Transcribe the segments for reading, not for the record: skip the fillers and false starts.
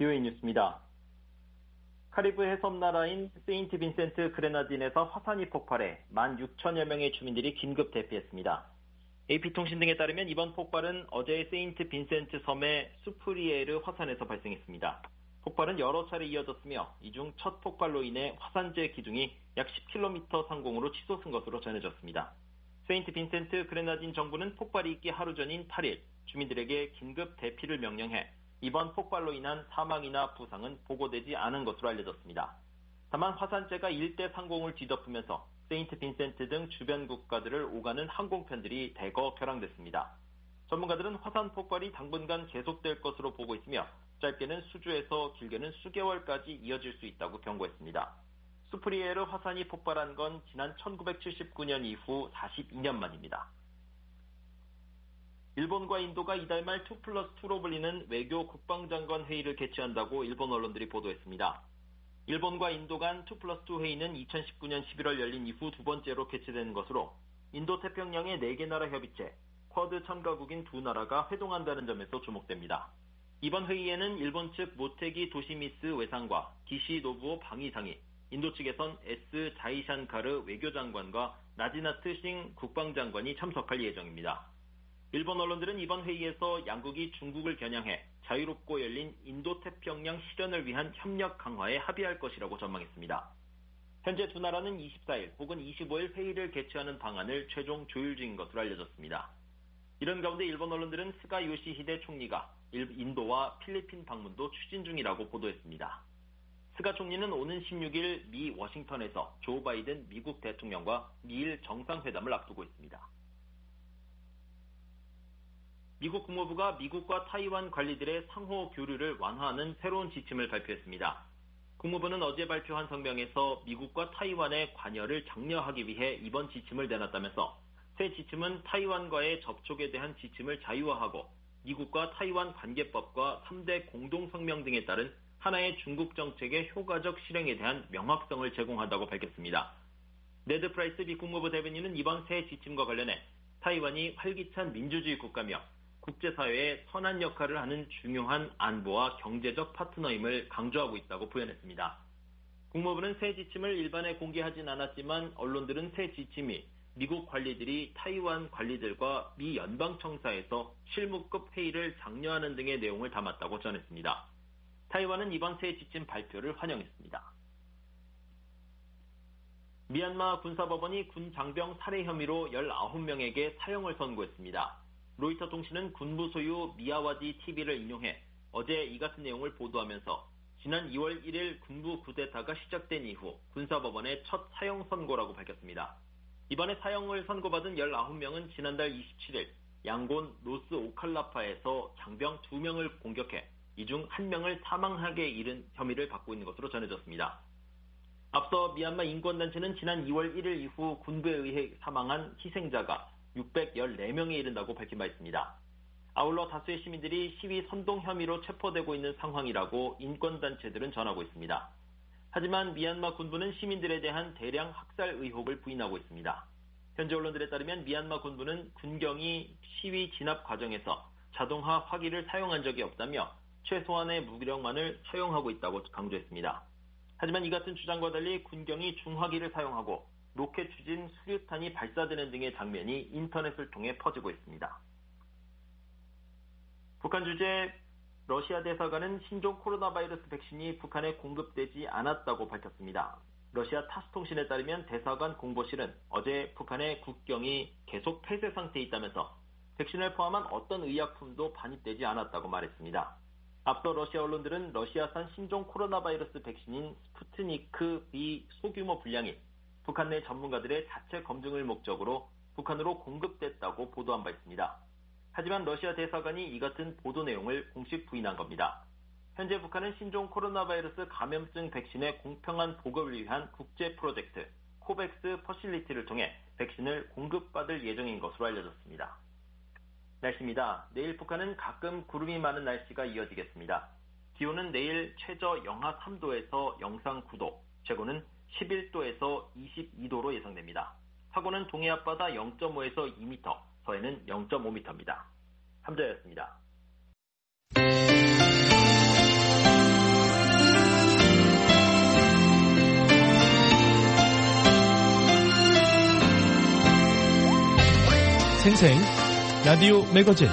BOA 뉴스입니다. 카리브 해협나라인 세인트 빈센트 그레나딘에서 화산이 폭발해 16,000여 명의 주민들이 긴급 대피했습니다. AP통신 등에 따르면 이번 폭발은 어제 세인트 빈센트 섬의 수프리에르 화산에서 발생했습니다. 폭발은 여러 차례 이어졌으며 이 중 첫 폭발로 인해 화산재 기둥이 약 10km 상공으로 치솟은 것으로 전해졌습니다. 세인트 빈센트 그레나딘 정부는 폭발이 있기 하루 전인 8일 주민들에게 긴급 대피를 명령해 이번 폭발로 인한 사망이나 부상은 보고되지 않은 것으로 알려졌습니다. 다만 화산재가 일대 상공을 뒤덮으면서 세인트 빈센트 등 주변 국가들을 오가는 항공편들이 대거 결항됐습니다. 전문가들은 화산 폭발이 당분간 계속될 것으로 보고 있으며 짧게는 수주에서 길게는 수개월까지 이어질 수 있다고 경고했습니다. 수프리에르 화산이 폭발한 건 지난 1979년 이후 42년 만입니다. 일본과 인도가 이달 말 2+2로 불리는 외교 국방장관 회의를 개최한다고 일본 언론들이 보도했습니다. 일본과 인도 간 2+2 회의는 2019년 11월 열린 이후 두 번째로 개최되는 것으로 인도태평양의 4개 나라 협의체, 쿼드 참가국인 두 나라가 회동한다는 점에서 주목됩니다. 이번 회의에는 일본 측 모테기 도시미스 외상과 기시 노부오 방위상이, 인도 측에선 S 자이샨카르 외교장관과 나지나트 싱 국방장관이 참석할 예정입니다. 일본 언론들은 이번 회의에서 양국이 중국을 겨냥해 자유롭고 열린 인도태평양 실현을 위한 협력 강화에 합의할 것이라고 전망했습니다. 현재 두 나라는 24일 혹은 25일 회의를 개최하는 방안을 최종 조율 중인 것으로 알려졌습니다. 이런 가운데 일본 언론들은 스가 요시히데 총리가 인도와 필리핀 방문도 추진 중이라고 보도했습니다. 스가 총리는 오는 16일 미 워싱턴에서 조 바이든 미국 대통령과 미일 정상회담을 앞두고 있습니다. 미국 국무부가 미국과 타이완 관리들의 상호 교류를 완화하는 새로운 지침을 발표했습니다. 국무부는 어제 발표한 성명에서 미국과 타이완의 관여를 장려하기 위해 이번 지침을 내놨다면서 새 지침은 타이완과의 접촉에 대한 지침을 자유화하고 미국과 타이완 관계법과 3대 공동성명 등에 따른 하나의 중국 정책의 효과적 실행에 대한 명확성을 제공한다고 밝혔습니다. 네드 프라이스 미 국무부 대변인은 이번 새 지침과 관련해 타이완이 활기찬 민주주의 국가며 국제사회에 선한 역할을 하는 중요한 안보와 경제적 파트너임을 강조하고 있다고 표현했습니다. 국무부는 새 지침을 일반에 공개하진 않았지만 언론들은 새 지침이 미국 관리들이 타이완 관리들과 미 연방청사에서 실무급 회의를 장려하는 등의 내용을 담았다고 전했습니다. 타이완은 이번 새 지침 발표를 환영했습니다. 미얀마 군사법원이 군 장병 살해 혐의로 19명에게 사형을 선고했습니다. 로이터 통신은 군부 소유 미야와디 TV를 인용해 어제 이 같은 내용을 보도하면서 지난 2월 1일 군부 쿠데타가 시작된 이후 군사법원의 첫 사형 선고라고 밝혔습니다. 이번에 사형을 선고받은 19명은 지난달 27일 양곤 노스 오칼라파에서 장병 2명을 공격해 이 중 1명을 사망하게 이른 혐의를 받고 있는 것으로 전해졌습니다. 앞서 미얀마 인권단체는 지난 2월 1일 이후 군부에 의해 사망한 희생자가 614명에 이른다고 밝힌 바 있습니다. 아울러 다수의 시민들이 시위 선동 혐의로 체포되고 있는 상황이라고 인권단체들은 전하고 있습니다. 하지만 미얀마 군부는 시민들에 대한 대량 학살 의혹을 부인하고 있습니다. 현지 언론들에 따르면 미얀마 군부는 군경이 시위 진압 과정에서 자동화 화기를 사용한 적이 없다며 최소한의 무기력만을 사용하고 있다고 강조했습니다. 하지만 이 같은 주장과 달리 군경이 중화기를 사용하고 로켓 추진 수류탄이 발사되는 등의 장면이 인터넷을 통해 퍼지고 있습니다. 북한 주재 러시아 대사관은 신종 코로나 바이러스 백신이 북한에 공급되지 않았다고 밝혔습니다. 러시아 타스 통신에 따르면 대사관 공보실은 어제 북한의 국경이 계속 폐쇄 상태에 있다면서 백신을 포함한 어떤 의약품도 반입되지 않았다고 말했습니다. 앞서 러시아 언론들은 러시아산 신종 코로나 바이러스 백신인 스푸트니크 B 소규모 분량이 북한 내 전문가들의 자체 검증을 목적으로 북한으로 공급됐다고 보도한 바 있습니다. 하지만 러시아 대사관이 이 같은 보도 내용을 공식 부인한 겁니다. 현재 북한은 신종 코로나 바이러스 감염증 백신의 공평한 보급을 위한 국제 프로젝트 코백스 퍼실리티를 통해 백신을 공급받을 예정인 것으로 알려졌습니다. 날씨입니다. 내일 북한은 가끔 구름이 많은 날씨가 이어지겠습니다. 기온은 내일 최저 영하 3도에서 영상 9도, 최고는 11도에서 22도로 예상됩니다. 사고는 동해 앞바다 0.5에서 2m, 서해는 0.5m입니다. 함자였습니다. 생생 라디오 매거진.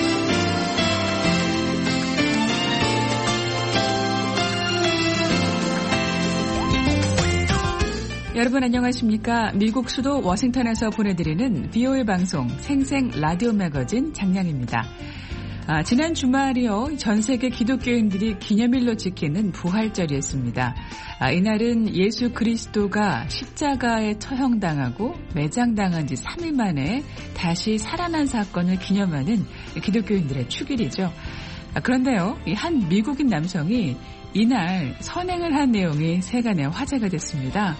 여러분 안녕하십니까? 미국 수도 워싱턴에서 보내드리는 VOA 방송 생생 라디오 매거진 장량입니다. 지난 주말이요, 전 세계 기독교인들이 기념일로 지키는 부활절이었습니다. 이날은 예수 그리스도가 십자가에 처형당하고 매장당한 지 3일 만에 다시 살아난 사건을 기념하는 기독교인들의 축일이죠. 그런데요, 한 미국인 남성이 이날 선행을 한 내용이 세간의 화제가 됐습니다.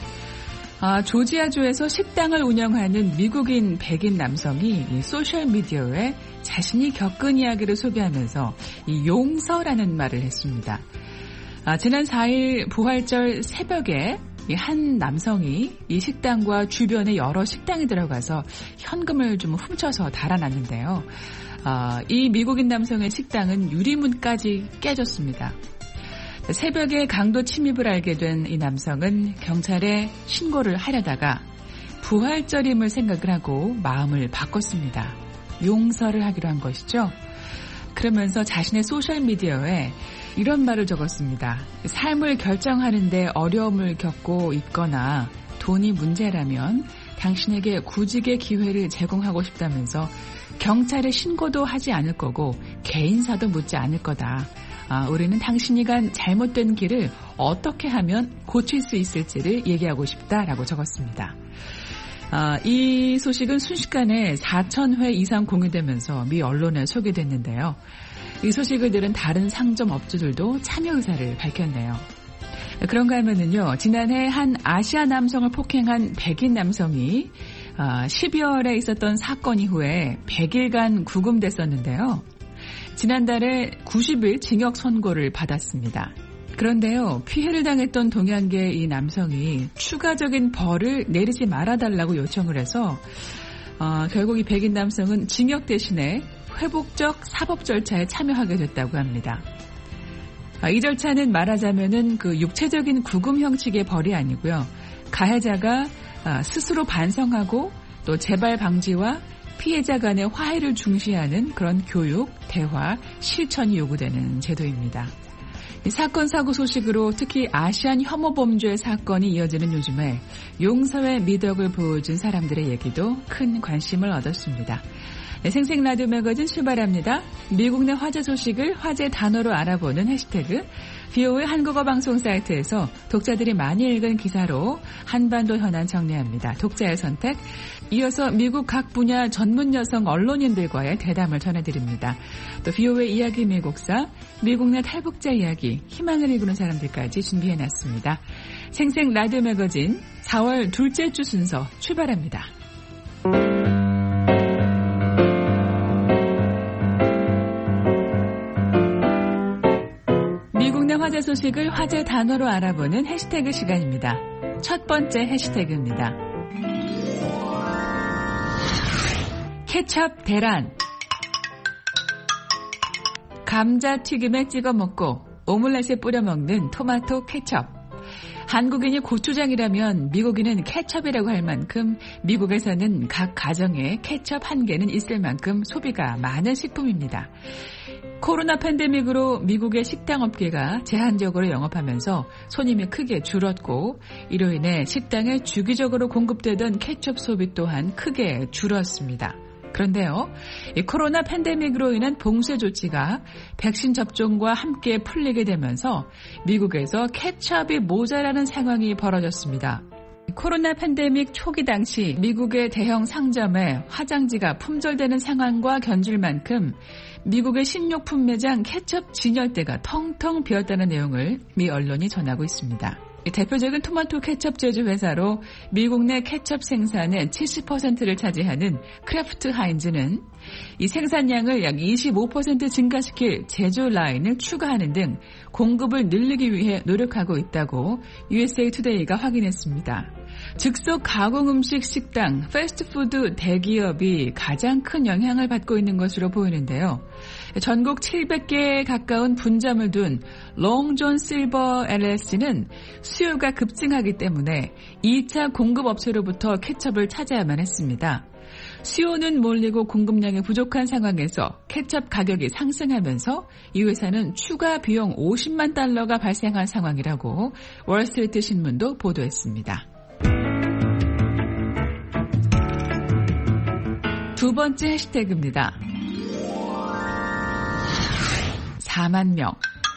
조지아주에서 식당을 운영하는 미국인 백인 남성이 소셜미디어에 자신이 겪은 이야기를 소개하면서 이 용서라는 말을 했습니다. 지난 4일 부활절 새벽에 한 남성이 이 식당과 주변의 여러 식당에 들어가서 현금을 좀 훔쳐서 달아났는데요. 이 미국인 남성의 식당은 유리문까지 깨졌습니다. 새벽에 강도 침입을 알게 된 이 남성은 경찰에 신고를 하려다가 부활절임을 생각을 하고 마음을 바꿨습니다. 용서를 하기로 한 것이죠. 그러면서 자신의 소셜미디어에 이런 말을 적었습니다. 삶을 결정하는데 어려움을 겪고 있거나 돈이 문제라면 당신에게 구직의 기회를 제공하고 싶다면서 경찰에 신고도 하지 않을 거고 개인사도 묻지 않을 거다. 우리는 당신이 간 잘못된 길을 어떻게 하면 고칠 수 있을지를 얘기하고 싶다라고 적었습니다. 이 소식은 순식간에 4,000회 이상 공유되면서 미 언론에 소개됐는데요. 이 소식을 들은 다른 상점 업주들도 참여 의사를 밝혔네요. 그런가 하면은요, 지난해 한 아시아 남성을 폭행한 백인 남성이 12월에 있었던 사건 이후에 100일간 구금됐었는데요. 지난달에 90일 징역 선고를 받았습니다. 그런데요, 피해를 당했던 동양계 이 남성이 추가적인 벌을 내리지 말아달라고 요청을 해서 결국 이 백인 남성은 징역 대신에 회복적 사법 절차에 참여하게 됐다고 합니다. 이 절차는 말하자면은 그 육체적인 구금 형식의 벌이 아니고요, 가해자가 스스로 반성하고 또 재발 방지와 피해자 간의 화해를 중시하는 그런 교육, 대화, 실천이 요구되는 제도입니다. 사건 사고 소식으로 특히 아시안 혐오 범죄 사건이 이어지는 요즘에 용서의 미덕을 보여준 사람들의 얘기도 큰 관심을 얻었습니다. 생생 라디오 매거진 출발합니다. 미국 내 화제 소식을 화제 단어로 알아보는 해시태그 VOA 한국어 방송 사이트에서 독자들이 많이 읽은 기사로 한반도 현안 정리합니다. 독자의 선택. 이어서 미국 각 분야 전문 여성 언론인들과의 대담을 전해드립니다. 또 VOA 이야기 미국사, 미국 내 탈북자 이야기, 희망을 이루는 사람들까지 준비해놨습니다. 생생 라디오 매거진 4월 둘째 주 순서 출발합니다. 미국 내 화제 소식을 화제 단어로 알아보는 해시태그 시간입니다. 첫 번째 해시태그입니다. 케첩 대란. 감자튀김에 찍어 먹고 오믈렛에 뿌려 먹는 토마토 케첩. 한국인이 고추장이라면 미국인은 케첩이라고 할 만큼 미국에서는 각 가정에 케첩 한 개는 있을 만큼 소비가 많은 식품입니다. 코로나 팬데믹으로 미국의 식당 업계가 제한적으로 영업하면서 손님이 크게 줄었고, 이로 인해 식당에 주기적으로 공급되던 케첩 소비 또한 크게 줄었습니다. 그런데요, 이 코로나 팬데믹으로 인한 봉쇄 조치가 백신 접종과 함께 풀리게 되면서 미국에서 케첩이 모자라는 상황이 벌어졌습니다. 코로나 팬데믹 초기 당시 미국의 대형 상점에 화장지가 품절되는 상황과 견줄 만큼 미국의 식료품 매장 케첩 진열대가 텅텅 비었다는 내용을 미 언론이 전하고 있습니다. 대표적인 토마토 케첩 제조 회사로 미국 내 케첩 생산의 70%를 차지하는 크래프트 하인즈는 이 생산량을 약 25% 증가시킬 제조 라인을 추가하는 등 공급을 늘리기 위해 노력하고 있다고 USA 투데이가 확인했습니다. 즉석 가공 음식 식당, 패스트푸드 대기업이 가장 큰 영향을 받고 있는 것으로 보이는데요. 전국 700개에 가까운 분점을 둔 롱존 실버 LLC는 수요가 급증하기 때문에 2차 공급업체로부터 케첩을 찾아야만 했습니다. 수요는 몰리고 공급량이 부족한 상황에서 케첩 가격이 상승하면서 이 회사는 추가 비용 50만 달러가 발생한 상황이라고 월스트리트 신문도 보도했습니다. 두 번째 해시태그입니다. 4만 명.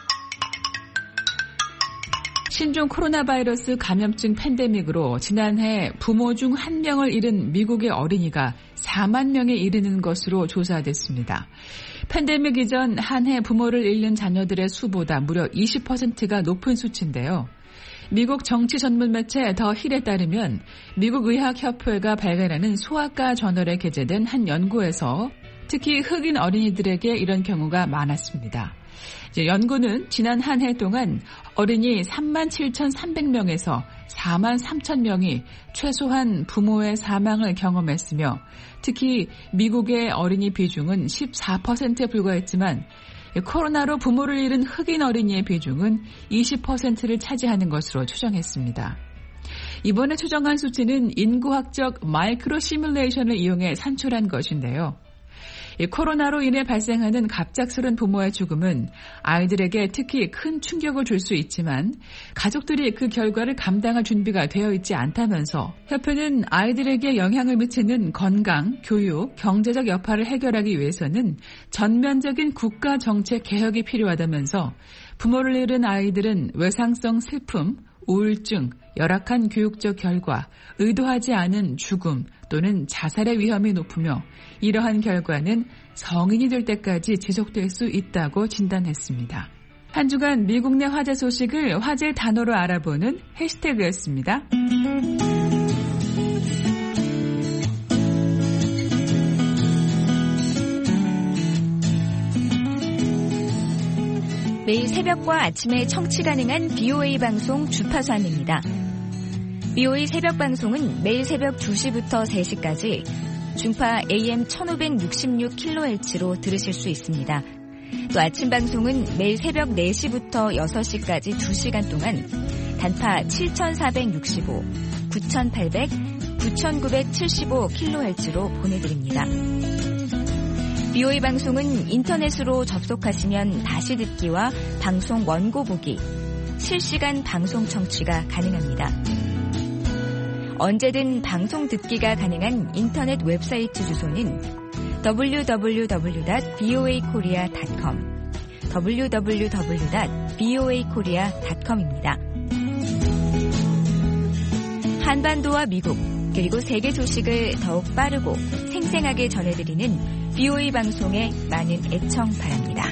신종 코로나 바이러스 감염증 팬데믹으로 지난해 부모 중 1명을 잃은 미국의 어린이가 4만 명에 이르는 것으로 조사됐습니다. 팬데믹 이전 한 해 부모를 잃는 자녀들의 수보다 무려 20%가 높은 수치인데요. 미국 정치 전문 매체 더 힐에 따르면 미국 의학협회가 발간하는 소아과 저널에 게재된 한 연구에서 특히 흑인 어린이들에게 이런 경우가 많았습니다. 연구는 지난 한 해 동안 어린이 37,300명에서 43,000명이 최소한 부모의 사망을 경험했으며 특히 미국의 어린이 비중은 14%에 불과했지만 코로나로 부모를 잃은 흑인 어린이의 비중은 20%를 차지하는 것으로 추정했습니다. 이번에 추정한 수치는 인구학적 마이크로 시뮬레이션을 이용해 산출한 것인데요. 코로나로 인해 발생하는 갑작스런 부모의 죽음은 아이들에게 특히 큰 충격을 줄 수 있지만 가족들이 그 결과를 감당할 준비가 되어 있지 않다면서 협회는 아이들에게 영향을 미치는 건강, 교육, 경제적 여파를 해결하기 위해서는 전면적인 국가 정책 개혁이 필요하다면서 부모를 잃은 아이들은 외상성 슬픔, 우울증, 열악한 교육적 결과, 의도하지 않은 죽음 또는 자살의 위험이 높으며 이러한 결과는 성인이 될 때까지 지속될 수 있다고 진단했습니다. 한 주간 미국 내 화제 소식을 화제 단어로 알아보는 해시태그였습니다. 매일 새벽과 아침에 청취 가능한 BOA 방송 주파수 안내입니다. BOA 새벽 방송은 매일 새벽 2시부터 3시까지 중파 AM 1566kHz로 들으실 수 있습니다. 또 아침 방송은 매일 새벽 4시부터 6시까지 2시간 동안 단파 7465, 9800, 9975kHz로 보내드립니다. BOA 방송은 인터넷으로 접속하시면 다시 듣기와 방송 원고 보기, 실시간 방송 청취가 가능합니다. 언제든 방송 듣기가 가능한 인터넷 웹사이트 주소는 www.boakorea.com, www.boakorea.com입니다. 한반도와 미국, 그리고 세계 소식을 더욱 빠르고 생생하게 전해드리는 BOA 방송에 많은 애청 바랍니다.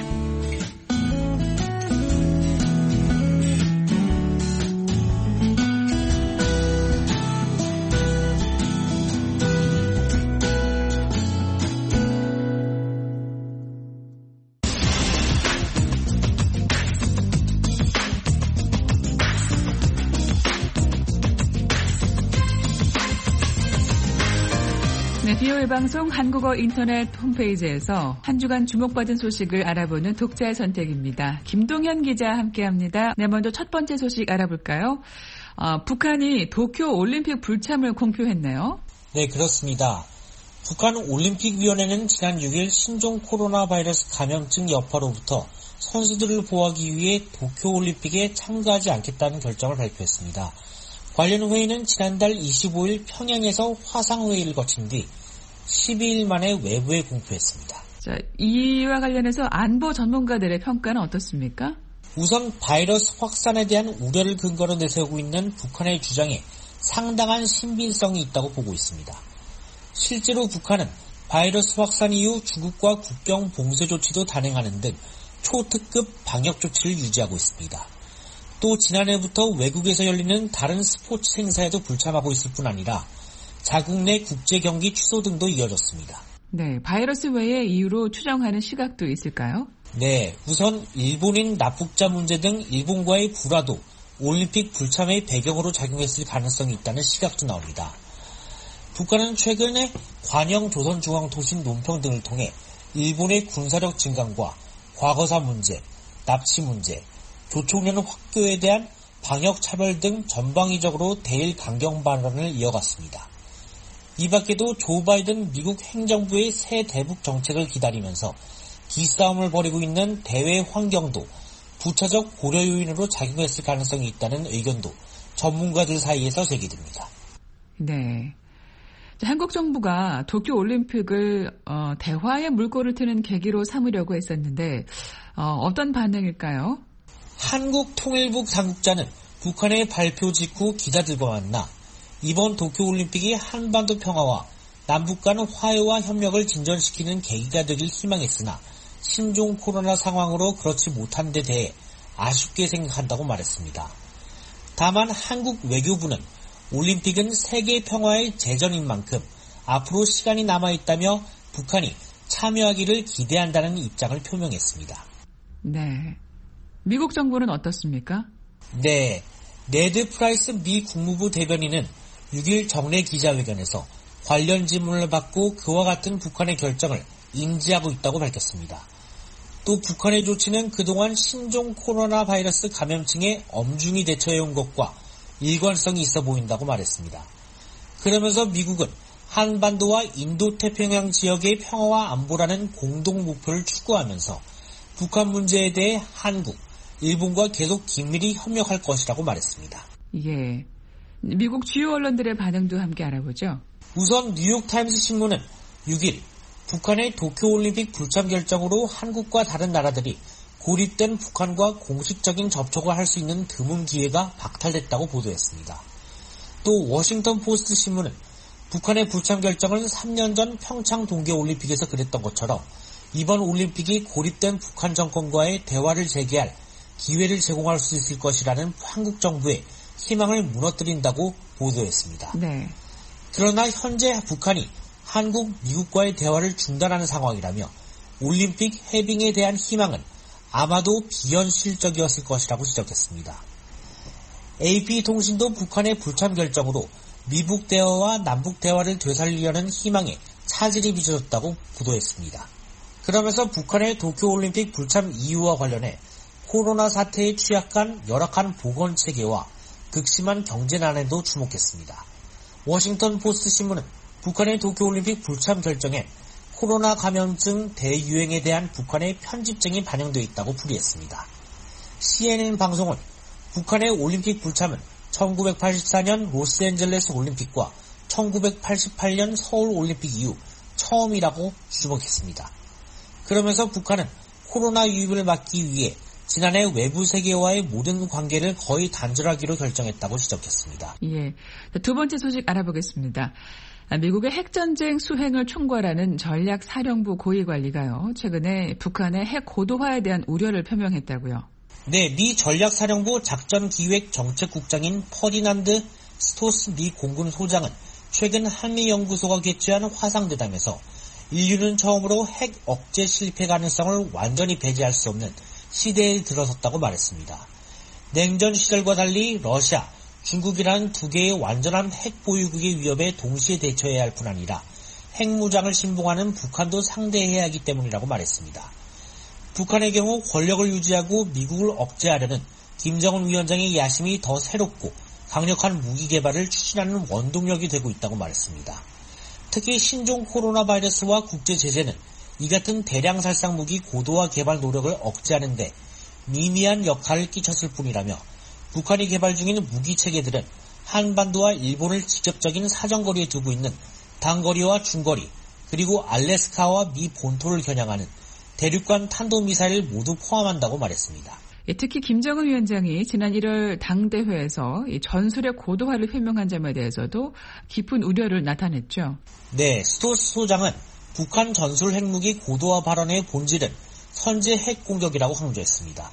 BOA 방송 한국어 인터넷 홈페이지에서 한 주간 주목받은 소식을 알아보는 독자의 선택입니다. 김동현 기자 함께합니다. 네, 먼저 첫 번째 소식 알아볼까요? 북한이 도쿄 올림픽 불참을 공표했네요. 네, 그렇습니다. 북한 올림픽위원회는 지난 6일 신종 코로나 바이러스 감염증 여파로부터 선수들을 보호하기 위해 도쿄 올림픽에 참가하지 않겠다는 결정을 발표했습니다. 관련 회의는 지난달 25일 평양에서 화상회의를 거친 뒤 12일 만에 외부에 공표했습니다. 자, 이와 관련해서 안보 전문가들의 평가는 어떻습니까? 우선 바이러스 확산에 대한 우려를 근거로 내세우고 있는 북한의 주장에 상당한 신빙성이 있다고 보고 있습니다. 실제로 북한은 바이러스 확산 이후 중국과 국경 봉쇄 조치도 단행하는 등 초특급 방역 조치를 유지하고 있습니다. 또 지난해부터 외국에서 열리는 다른 스포츠 행사에도 불참하고 있을 뿐 아니라 자국 내 국제 경기 취소 등도 이어졌습니다. 네, 바이러스 외에 이유로 추정하는 시각도 있을까요? 네, 우선 일본인 납북자 문제 등 일본과의 불화도 올림픽 불참의 배경으로 작용했을 가능성이 있다는 시각도 나옵니다. 북한은 최근에 관영 조선중앙통신 논평 등을 통해 일본의 군사력 증강과 과거사 문제, 납치 문제, 조총련 확교에 대한 방역 차별 등 전방위적으로 대일 강경 발언을 이어갔습니다. 이 밖에도 조 바이든 미국 행정부의 새 대북 정책을 기다리면서 기싸움을 벌이고 있는 대외 환경도 부차적 고려 요인으로 작용했을 가능성이 있다는 의견도 전문가들 사이에서 제기됩니다. 네. 한국 정부가 도쿄올림픽을 대화의 물꼬를 트는 계기로 삼으려고 했었는데 어떤 반응일까요? 한국통일부 당국자는 북한의 발표 직후 기자들과 만나 이번 도쿄올림픽이 한반도 평화와 남북 간 화해와 협력을 진전시키는 계기가 되길 희망했으나 신종 코로나 상황으로 그렇지 못한 데 대해 아쉽게 생각한다고 말했습니다. 다만 한국 외교부는 올림픽은 세계 평화의 제전인 만큼 앞으로 시간이 남아있다며 북한이 참여하기를 기대한다는 입장을 표명했습니다. 네. 미국 정부는 어떻습니까? 네. 네드 프라이스 미 국무부 대변인은 6일 정례 기자회견에서 관련 질문을 받고 그와 같은 북한의 결정을 인지하고 있다고 밝혔습니다. 또 북한의 조치는 그동안 신종 코로나 바이러스 감염증에 엄중히 대처해온 것과 일관성이 있어 보인다고 말했습니다. 그러면서 미국은 한반도와 인도태평양 지역의 평화와 안보라는 공동 목표를 추구하면서 북한 문제에 대해 한국, 일본과 계속 긴밀히 협력할 것이라고 말했습니다. 예. 미국 주요 언론들의 반응도 함께 알아보죠. 우선 뉴욕타임스 신문은 6일 북한의 도쿄올림픽 불참 결정으로 한국과 다른 나라들이 고립된 북한과 공식적인 접촉을 할 수 있는 드문 기회가 박탈됐다고 보도했습니다. 또 워싱턴 포스트 신문은 북한의 불참 결정은 3년 전 평창 동계올림픽에서 그랬던 것처럼 이번 올림픽이 고립된 북한 정권과의 대화를 재개할 기회를 제공할 수 있을 것이라는 한국 정부의 희망을 무너뜨린다고 보도했습니다. 네. 그러나 현재 북한이 한국, 미국과의 대화를 중단하는 상황이라며 올림픽 해빙에 대한 희망은 아마도 비현실적이었을 것이라고 지적했습니다. AP통신도 북한의 불참 결정으로 미북 대화와 남북 대화를 되살리려는 희망에 차질이 빚어졌다고 보도했습니다. 그러면서 북한의 도쿄올림픽 불참 이유와 관련해 코로나 사태에 취약한 열악한 보건체계와 극심한 경제난에도 주목했습니다. 워싱턴 포스트 신문은 북한의 도쿄올림픽 불참 결정엔 코로나 감염증 대유행에 대한 북한의 편집증이 반영되어 있다고 풀이했습니다. CNN 방송은 북한의 올림픽 불참은 1984년 로스앤젤레스 올림픽과 1988년 서울 올림픽 이후 처음이라고 주목했습니다. 그러면서 북한은 코로나 유입을 막기 위해 지난해 외부 세계와의 모든 관계를 거의 단절하기로 결정했다고 지적했습니다. 예, 두 번째 소식 알아보겠습니다. 미국의 핵전쟁 수행을 총괄하는 전략사령부 고위관리가요, 최근에 북한의 핵 고도화에 대한 우려를 표명했다고요. 네, 미 전략사령부 작전기획정책국장인 퍼디난드 스토스 미 공군 소장은 최근 한미연구소가 개최한 화상대담에서 인류는 처음으로 핵 억제 실패 가능성을 완전히 배제할 수 없는 시대에 들어섰다고 말했습니다. 냉전 시절과 달리 러시아, 중국이라는 두 개의 완전한 핵 보유국의 위협에 동시에 대처해야 할 뿐 아니라 핵무장을 신봉하는 북한도 상대해야 하기 때문이라고 말했습니다. 북한의 경우 권력을 유지하고 미국을 억제하려는 김정은 위원장의 야심이 더 새롭고 강력한 무기 개발을 추진하는 원동력이 되고 있다고 말했습니다. 특히 신종 코로나 바이러스와 국제 제재는 이 같은 대량 살상 무기 고도화 개발 노력을 억제하는 데 미미한 역할을 끼쳤을 뿐이라며 북한이 개발 중인 무기 체계들은 한반도와 일본을 직접적인 사정거리에 두고 있는 단거리와 중거리, 그리고 알래스카와 미 본토를 겨냥하는 대륙간 탄도미사일을 모두 포함한다고 말했습니다. 특히 김정은 위원장이 지난 1월 당대회에서 전술의 고도화를 표명한 점에 대해서도 깊은 우려를 나타냈죠. 네, 스토스 소장은 북한 전술 핵무기 고도화 발언의 본질은 선제 핵 공격이라고 강조했습니다.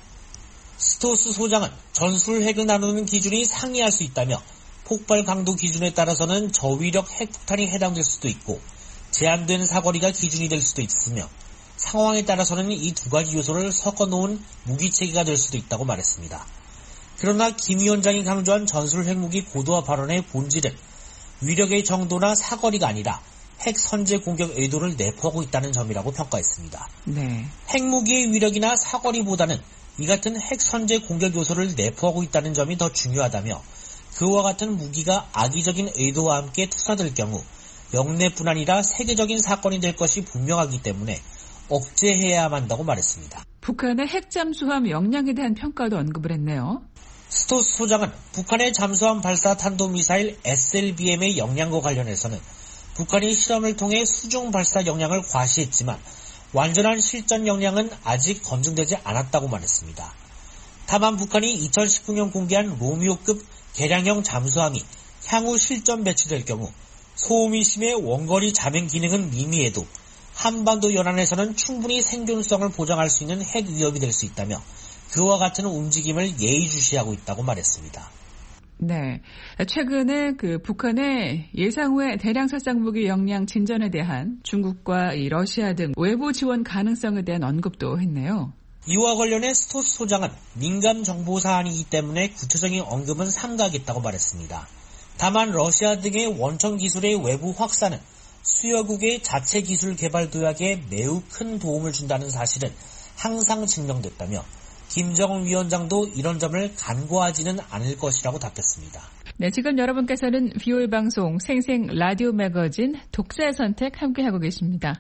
스토스 소장은 전술 핵을 나누는 기준이 상이할 수 있다며 폭발 강도 기준에 따라서는 저위력 핵폭탄이 해당될 수도 있고 제한된 사거리가 기준이 될 수도 있으며 상황에 따라서는 이 두 가지 요소를 섞어놓은 무기체계가 될 수도 있다고 말했습니다. 그러나 김 위원장이 강조한 전술 핵무기 고도화 발언의 본질은 위력의 정도나 사거리가 아니라 핵 선제 공격 의도를 내포하고 있다는 점이라고 평가했습니다. 네. 핵무기의 위력이나 사거리보다는 이 같은 핵 선제 공격 요소를 내포하고 있다는 점이 더 중요하다며 그와 같은 무기가 악의적인 의도와 함께 투사될 경우 영내뿐 아니라 세계적인 사건이 될 것이 분명하기 때문에 억제해야만 한다고 말했습니다. 북한의 핵 잠수함 역량에 대한 평가도 언급을 했네요. 스토스 소장은 북한의 잠수함 발사 탄도미사일 SLBM의 역량과 관련해서는 북한이 실험을 통해 수중 발사 역량을 과시했지만 완전한 실전 역량은 아직 검증되지 않았다고 말했습니다. 다만 북한이 2019년 공개한 로미오급 개량형 잠수함이 향후 실전 배치될 경우 소음이 심해 원거리 잠행 기능은 미미해도 한반도 연안에서는 충분히 생존성을 보장할 수 있는 핵 위협이 될 수 있다며 그와 같은 움직임을 예의주시하고 있다고 말했습니다. 네, 최근에 북한의 예상외 대량 살상무기 역량 진전에 대한 중국과 러시아 등 외부 지원 가능성에 대한 언급도 했네요. 이와 관련해 스토스 소장은 민감 정보 사안이기 때문에 구체적인 언급은 삼가하겠다고 말했습니다. 다만 러시아 등의 원천 기술의 외부 확산은 수여국의 자체 기술 개발 도약에 매우 큰 도움을 준다는 사실은 항상 증명됐다며 김정은 위원장도 이런 점을 간과하지는 않을 것이라고 답했습니다. 네, 지금 여러분께서는 VOA 방송 생생 라디오 매거진 독자의 선택 함께하고 계십니다.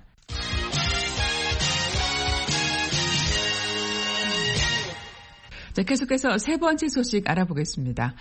자, 계속해서 세 번째 소식 알아보겠습니다.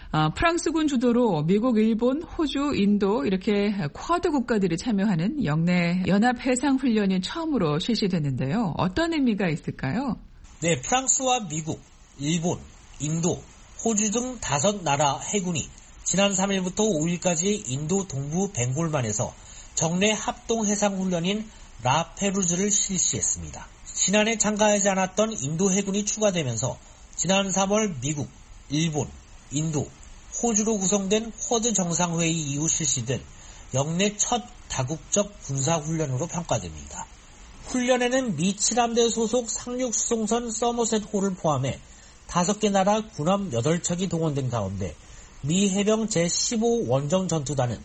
프랑스군 주도로 미국, 일본, 호주, 인도 이렇게 쿼드 국가들이 참여하는 영내 연합해상훈련이 처음으로 실시됐는데요. 어떤 의미가 있을까요? 네, 프랑스와 미국, 일본, 인도, 호주 등 5나라 해군이 지난 3일부터 5일까지 인도 동부 벵골만에서 정례 합동해상훈련인 라페루즈를 실시했습니다. 지난해 참가하지 않았던 인도 해군이 추가되면서 지난 3월 미국, 일본, 인도, 호주로 구성된 쿼드 정상회의 이후 실시된 역내 첫 다국적 군사훈련으로 평가됩니다. 훈련에는 미 7함대 소속 상륙수송선 서머셋호를 포함해 5개 나라 군함 8척이 동원된 가운데 미 해병 제15 원정 전투단은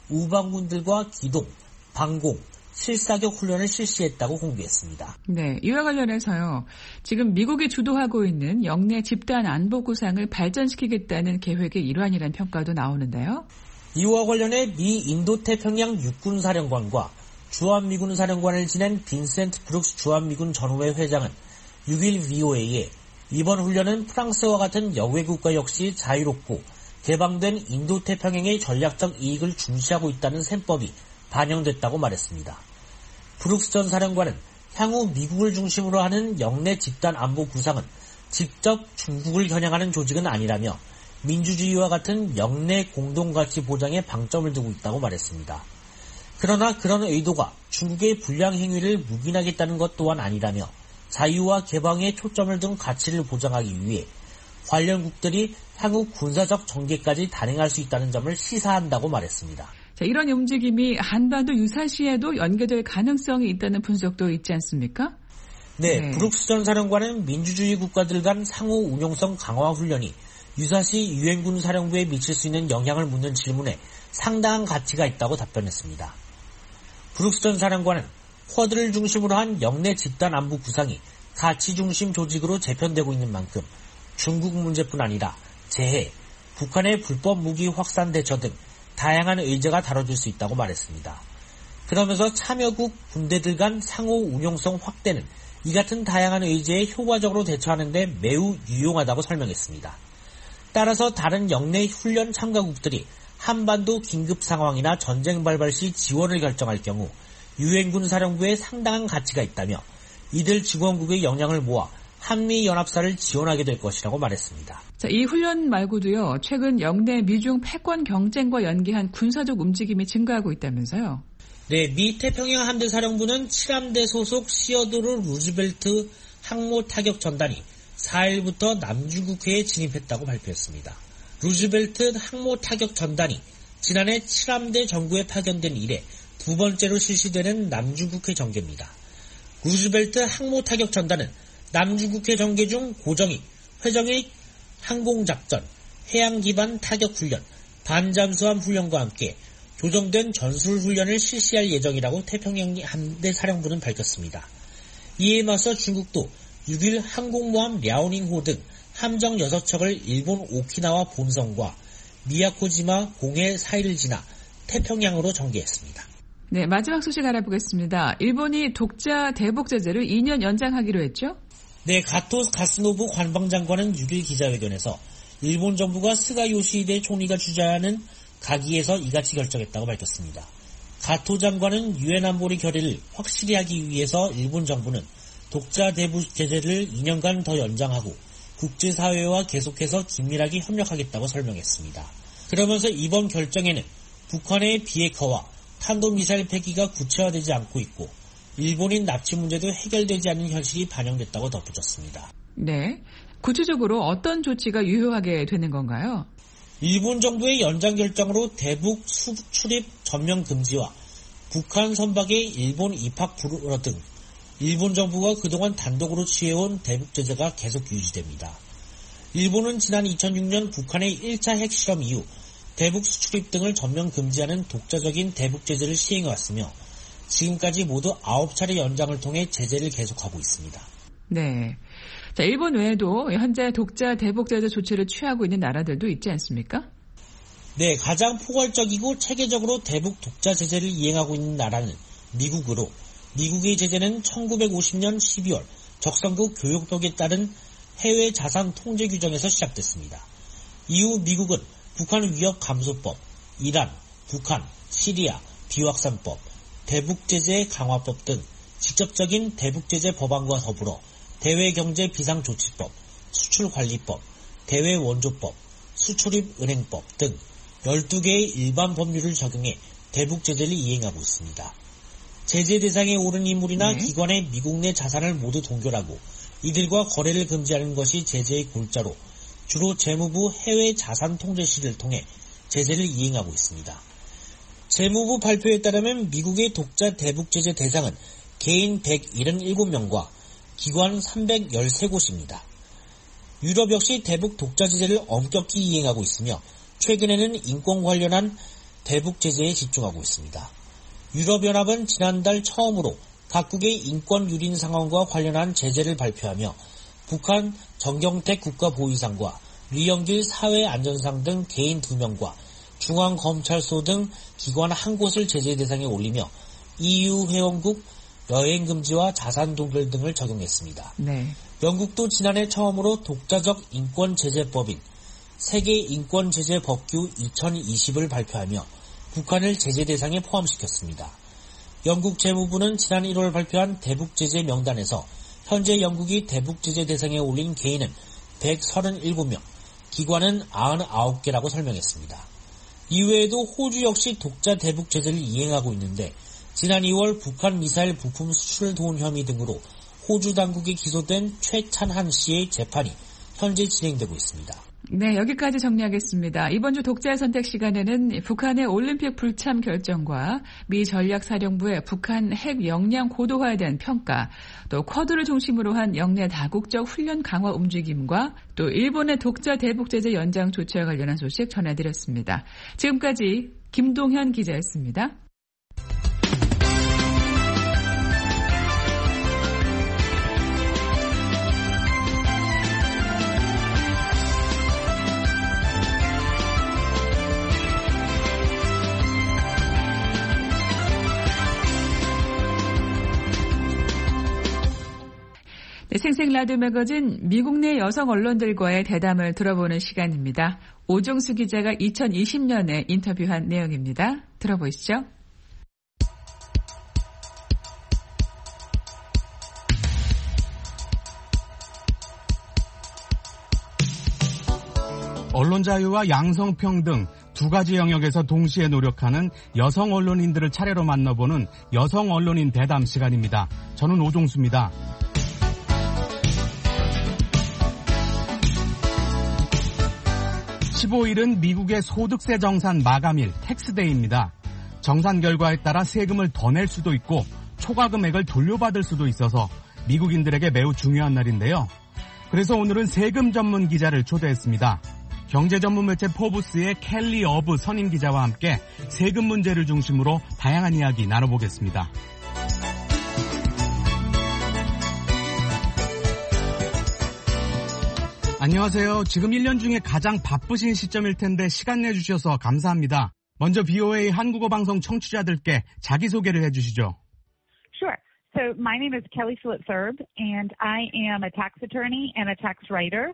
우방군들과 기동, 방공, 실사격 훈련을 실시했다고 공개했습니다. 네, 이와 관련해서요. 지금 미국이 주도하고 있는 영내 집단 안보 구상을 발전시키겠다는 계획의 일환이라는 평가도 나오는데요. 이와 관련해 미 인도태평양 육군사령관과 주한미군 사령관을 지낸 빈센트 브룩스 주한미군 전후회 회장은 6일 VOA에 이번 훈련은 프랑스와 같은 여외국가 역시 자유롭고 개방된 인도태평양의 전략적 이익을 중시하고 있다는 셈법이 반영됐다고 말했습니다. 브룩스 전 사령관은 향후 미국을 중심으로 하는 영내 집단 안보 구상은 직접 중국을 겨냥하는 조직은 아니라며 민주주의와 같은 영내 공동가치 보장에 방점을 두고 있다고 말했습니다. 그러나 그런 의도가 중국의 불량 행위를 묵인하겠다는 것 또한 아니라며 자유와 개방에 초점을 둔 가치를 보장하기 위해 관련국들이 향후 군사적 전개까지 단행할 수 있다는 점을 시사한다고 말했습니다. 자, 이런 움직임이 한반도 유사시에도 연계될 가능성이 있다는 분석도 있지 않습니까? 네, 브룩스 전 사령관은 민주주의 국가들 간 상호 운용성 강화 훈련이 유사시 유엔군 사령부에 미칠 수 있는 영향을 묻는 질문에 상당한 가치가 있다고 답변했습니다. 브룩스 전 사령관은 쿼드를 중심으로 한 영내 집단 안보 구상이 가치 중심 조직으로 재편되고 있는 만큼 중국 문제뿐 아니라 재해, 북한의 불법 무기 확산 대처 등 다양한 의제가 다뤄질 수 있다고 말했습니다. 그러면서 참여국 군대들 간 상호 운용성 확대는 이 같은 다양한 의제에 효과적으로 대처하는 데 매우 유용하다고 설명했습니다. 따라서 다른 영내 훈련 참가국들이 한반도 긴급 상황이나 전쟁 발발 시 지원을 결정할 경우 유엔군 사령부에 상당한 가치가 있다며 이들 지원국의 역량을 모아 한미연합사를 지원하게 될 것이라고 말했습니다. 자, 이 훈련 말고도요. 최근 영내 미중 패권 경쟁과 연계한 군사적 움직임이 증가하고 있다면서요. 네, 미 태평양 함대사령부는 7함대 소속 시어도르 루즈벨트 항모 타격 전단이 4일부터 남중국해에 진입했다고 발표했습니다. 루즈벨트 항모 타격 전단이 지난해 7함대 전구에 파견된 이래 두 번째로 실시되는 남중국해 전개입니다. 루즈벨트 항모 타격 전단은 남중국해 전개 중 고정익, 회정익 항공작전, 해양 기반 타격 훈련, 반잠수함 훈련과 함께 조정된 전술 훈련을 실시할 예정이라고 태평양 함대사령부는 밝혔습니다. 이에 맞서 중국도 6일 항공모함 랴오닝호 등 함정 6척을 일본 오키나와 본섬과 미야코지마 공해 사이를 지나 태평양으로 전개했습니다. 네, 마지막 소식 알아보겠습니다. 일본이 독자 대북 제재를 2년 연장하기로 했죠? 네, 가토 가스노부 관방장관은 6일 기자회견에서 일본 정부가 스가 요시히데 총리가 주재하는 가기에서 이같이 결정했다고 밝혔습니다. 가토 장관은 유엔 안보리 결의를 확실히 하기 위해서 일본 정부는 독자 대북 제재를 2년간 더 연장하고 국제사회와 계속해서 긴밀하게 협력하겠다고 설명했습니다. 그러면서 이번 결정에는 북한의 비핵화와 탄도미사일 폐기가 구체화되지 않고 있고 일본인 납치 문제도 해결되지 않는 현실이 반영됐다고 덧붙였습니다. 네, 구체적으로 어떤 조치가 유효하게 되는 건가요? 일본 정부의 연장 결정으로 대북 수출입 전면 금지와 북한 선박의 일본 입학 불허 등 일본 정부가 그동안 단독으로 취해온 대북 제재가 계속 유지됩니다. 일본은 지난 2006년 북한의 1차 핵실험 이후 대북 수출입 등을 전면 금지하는 독자적인 대북 제재를 시행해왔으며 지금까지 모두 9차례 연장을 통해 제재를 계속하고 있습니다. 네. 자, 일본 외에도 현재 독자 대북 제재 조치를 취하고 있는 나라들도 있지 않습니까? 네, 가장 포괄적이고 체계적으로 대북 독자 제재를 이행하고 있는 나라는 미국으로 미국의 제재는 1950년 12월 적성국 교역법에 따른 해외 자산 통제 규정에서 시작됐습니다. 이후 미국은 북한 위협 감소법, 이란, 북한, 시리아, 비확산법, 대북 제재 강화법 등 직접적인 대북 제재 법안과 더불어 대외경제 비상조치법, 수출관리법, 대외원조법, 수출입 은행법 등 12개의 일반 법률을 적용해 대북 제재를 이행하고 있습니다. 제재 대상에 오른 인물이나 기관의 미국 내 자산을 모두 동결하고 이들과 거래를 금지하는 것이 제재의 골자로 주로 재무부 해외 자산 통제실을 통해 제재를 이행하고 있습니다. 재무부 발표에 따르면 미국의 독자 대북 제재 대상은 개인 177명과 기관 313곳입니다. 유럽 역시 대북 독자 제재를 엄격히 이행하고 있으며 최근에는 인권 관련한 대북 제재에 집중하고 있습니다. 유럽연합은 지난달 처음으로 각국의 인권 유린 상황과 관련한 제재를 발표하며 북한 정경택 국가보위상과 류영길 사회안전상 등 개인 2명과 중앙검찰소 등 기관 1곳을 제재 대상에 올리며 EU 회원국 여행 금지와 자산 동결 등을 적용했습니다. 네. 영국도 지난해 처음으로 독자적 인권 제재법인 세계 인권 제재 법규 2020을 발표하며 북한을 제재 대상에 포함시켰습니다. 영국 재무부는 지난 1월 발표한 대북 제재 명단에서 현재 영국이 대북 제재 대상에 올린 개인은 137명, 기관은 99개라고 설명했습니다. 이외에도 호주 역시 독자 대북 제재를 이행하고 있는데 지난 2월 북한 미사일 부품 수출을 도운 혐의 등으로 호주 당국에 기소된 최찬한 씨의 재판이 현재 진행되고 있습니다. 네, 여기까지 정리하겠습니다. 이번 주 독자의 선택 시간에는 북한의 올림픽 불참 결정과 미 전략사령부의 북한 핵 역량 고도화에 대한 평가, 또 쿼드를 중심으로 한 영내 다국적 훈련 강화 움직임과 또 일본의 독자 대북 제재 연장 조치와 관련한 소식 전해드렸습니다. 지금까지 김동현 기자였습니다. 생생 라디오 매거진 미국 내 여성 언론들과의 대담을 들어보는 시간입니다. 오정수 기자가 2020년에 인터뷰한 내용입니다. 들어보시죠. 언론 자유와 양성평등 두 가지 영역에서 동시에 노력하는 여성 언론인들을 차례로 만나보는 여성 언론인 대담 시간입니다. 저는 오종수입니다. 15일은 미국의 소득세 정산 마감일 텍스데이입니다. 정산 결과에 따라 세금을 더 낼 수도 있고 초과 금액을 돌려받을 수도 있어서 미국인들에게 매우 중요한 날인데요. 그래서 오늘은 세금 전문 기자를 초대했습니다. 경제 전문 매체 포브스의 켈리 어브 선임 기자와 함께 세금 문제를 중심으로 다양한 이야기 나눠보겠습니다. 안녕하세요. 지금 1년 중에 가장 바쁘신 시점일 텐데 시간 내주셔서 감사합니다. 먼저 BOA 한국어 방송 청취자들께 자기소개를 해주시죠. Sure. So my name is Kelly Phillips-Erb, and I am a tax attorney and a tax writer.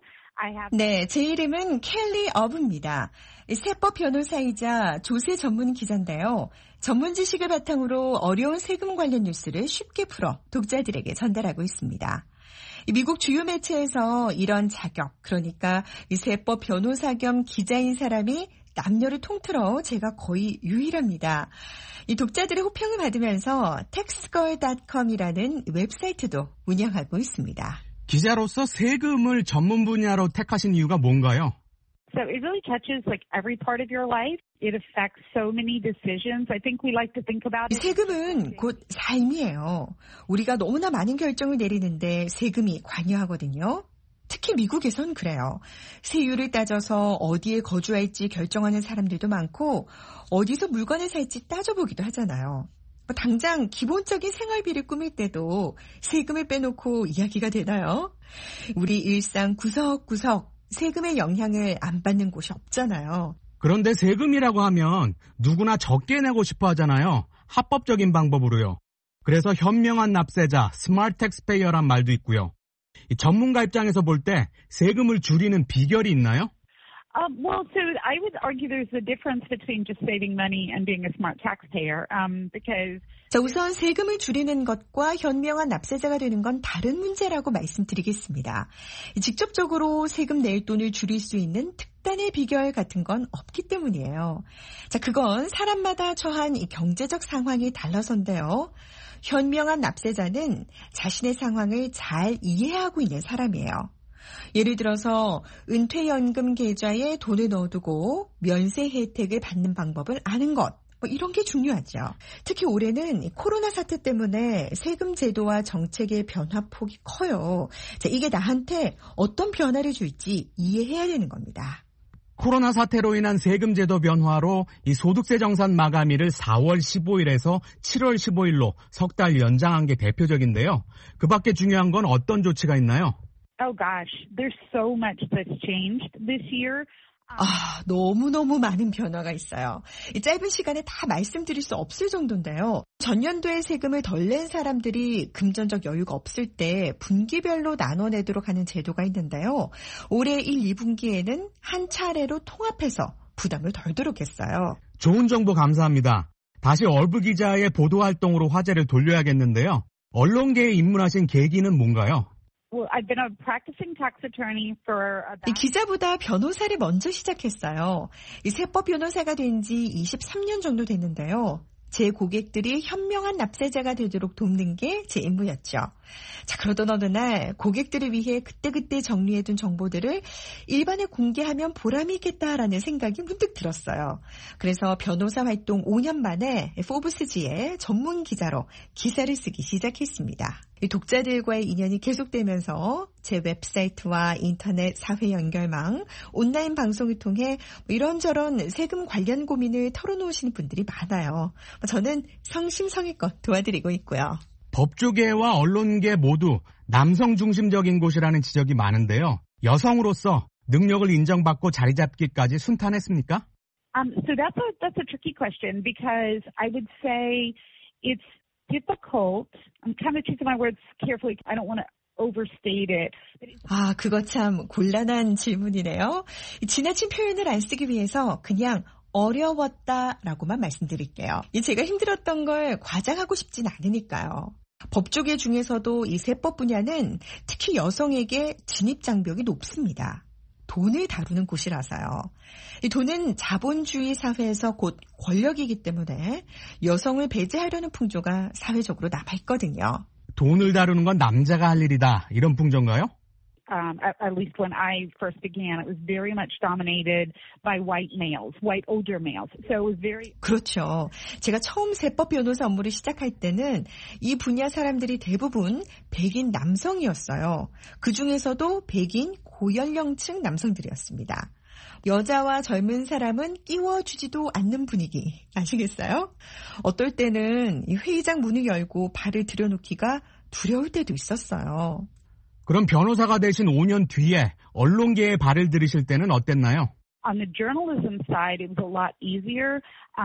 네, 제 이름은 켈리 어브입니다. 세법 변호사이자 조세 전문 기자인데요. 전문 지식을 바탕으로 어려운 세금 관련 뉴스를 쉽게 풀어 독자들에게 전달하고 있습니다. 미국 주요 매체에서 이런 자격, 그러니까 이 세법 변호사 겸 기자인 사람이 남녀를 통틀어 제가 거의 유일합니다. 이 독자들의 호평을 받으면서 taxgirl.com이라는 웹사이트도 운영하고 있습니다. 기자로서 세금을 전문 분야로 택하신 이유가 뭔가요? So it really touches like every part of your life. It affects so many decisions. I think we like to think about it. 세금은 곧 삶이에요. 우리가 너무나 많은 결정을 내리는데 세금이 관여하거든요. 특히 미국에선 그래요. 세율을 따져서 어디에 거주할지 결정하는 사람들도 많고 어디서 물건을 살지 따져보기도 하잖아요. 당장 기본적인 생활비를 꾸밀 때도 세금을 빼놓고 이야기가 되나요? 우리 일상 구석구석 세금의 영향을 안 받는 곳이 없잖아요. 그런데 세금이라고 하면 누구나 적게 내고 싶어 하잖아요. 합법적인 방법으로요. 그래서 현명한 납세자, 스마트 텍스페이어란 말도 있고요. 전문가 입장에서 볼 때 세금을 줄이는 비결이 있나요? Well, so I would argue there's a difference between just saving money and being a smart taxpayer, because 자, 우선 세금을 줄이는 것과 현명한 납세자가 되는 건 다른 문제라고 말씀드리겠습니다. 직접적으로 세금 낼 돈을 줄일 수 있는 특단의 비결 같은 건 없기 때문이에요. 자, 그건 사람마다 처한 이 경제적 상황이 달라서인데요. 현명한 납세자는 자신의 상황을 잘 이해하고 있는 사람이에요. 예를 들어서 은퇴연금 계좌에 돈을 넣어두고 면세 혜택을 받는 방법을 아는 것, 이런 게 중요하죠. 특히 올해는 코로나 사태 때문에 세금 제도와 정책의 변화폭이 커요. 자, 이게 나한테 어떤 변화를 줄지 이해해야 되는 겁니다. 코로나 사태로 인한 세금 제도 변화로 이 소득세 정산 마감일을 4월 15일에서 7월 15일로 석 달 연장한 게 대표적인데요. 그 밖에 중요한 건 어떤 조치가 있나요? oh gosh, there's so much that's changed this year. 너무너무 많은 변화가 있어요. 이 짧은 시간에 다 말씀드릴 수 없을 정도인데요. 전년도에 세금을 덜 낸 사람들이 금전적 여유가 없을 때 분기별로 나눠내도록 하는 제도가 있는데요. 올해 1, 2분기에는 한 차례로 통합해서 부담을 덜도록 했어요. 좋은 정보 감사합니다. 다시 얼브 기자의 보도활동으로 화제를 돌려야겠는데요. 언론계에 입문하신 계기는 뭔가요? Well, I've been a practicing tax attorney for about... 이 기자보다 변호사를 먼저 시작했어요. 이 세법 변호사가 된 지 23년 정도 됐는데요. 제 고객들이 현명한 납세자가 되도록 돕는 게 제 임무였죠. 자, 그러던 어느 날 고객들을 위해 그때그때 정리해둔 정보들을 일반에 공개하면 보람이 있겠다라는 생각이 문득 들었어요. 그래서 변호사 활동 5년 만에 포브스지에 전문 기자로 기사를 쓰기 시작했습니다. 독자들과의 인연이 계속되면서 제 웹사이트와 인터넷 사회 연결망, 온라인 방송을 통해 이런저런 세금 관련 고민을 털어놓으시는 분들이 많아요. 저는 성심성의껏 도와드리고 있고요. 법조계와 언론계 모두 남성 중심적인 곳이라는 지적이 많은데요. 여성으로서 능력을 인정받고 자리 잡기까지 순탄했습니까? So that's a tricky question because I would say it's difficult. I'm kind of choosing my words carefully. I don't want to overstate it. 그거 참 곤란한 질문이네요. 지나친 표현을 안 쓰기 위해서 그냥 어려웠다라고만 말씀드릴게요. 제가 힘들었던 걸 과장하고 싶진 않으니까요. 법조계 중에서도 이 세법 분야는 특히 여성에게 진입장벽이 높습니다. 돈을 다루는 곳이라서요. 이 돈은 자본주의 사회에서 곧 권력이기 때문에 여성을 배제하려는 풍조가 사회적으로 남아있거든요. 돈을 다루는 건 남자가 할 일이다, 이런 풍조인가요? At least when I first began, it was very much dominated by white males, white older males. So it was very... 그렇죠. 제가 처음 세법 변호사 업무를 시작할 때는 이 분야 사람들이 대부분 백인 남성이었어요. 그중에서도 백인 고연령층 남성들이었습니다. 여자와 젊은 사람은 끼워주지도 않는 분위기 아시겠어요? 어떨 때는 이 회의장 문을 열고 발을 들여놓기가 두려울 때도 있었어요. 그럼 변호사가 되신 5년 뒤에 언론계에 발을 들이실 때는 어땠나요? On the journalism side, it was a lot easier.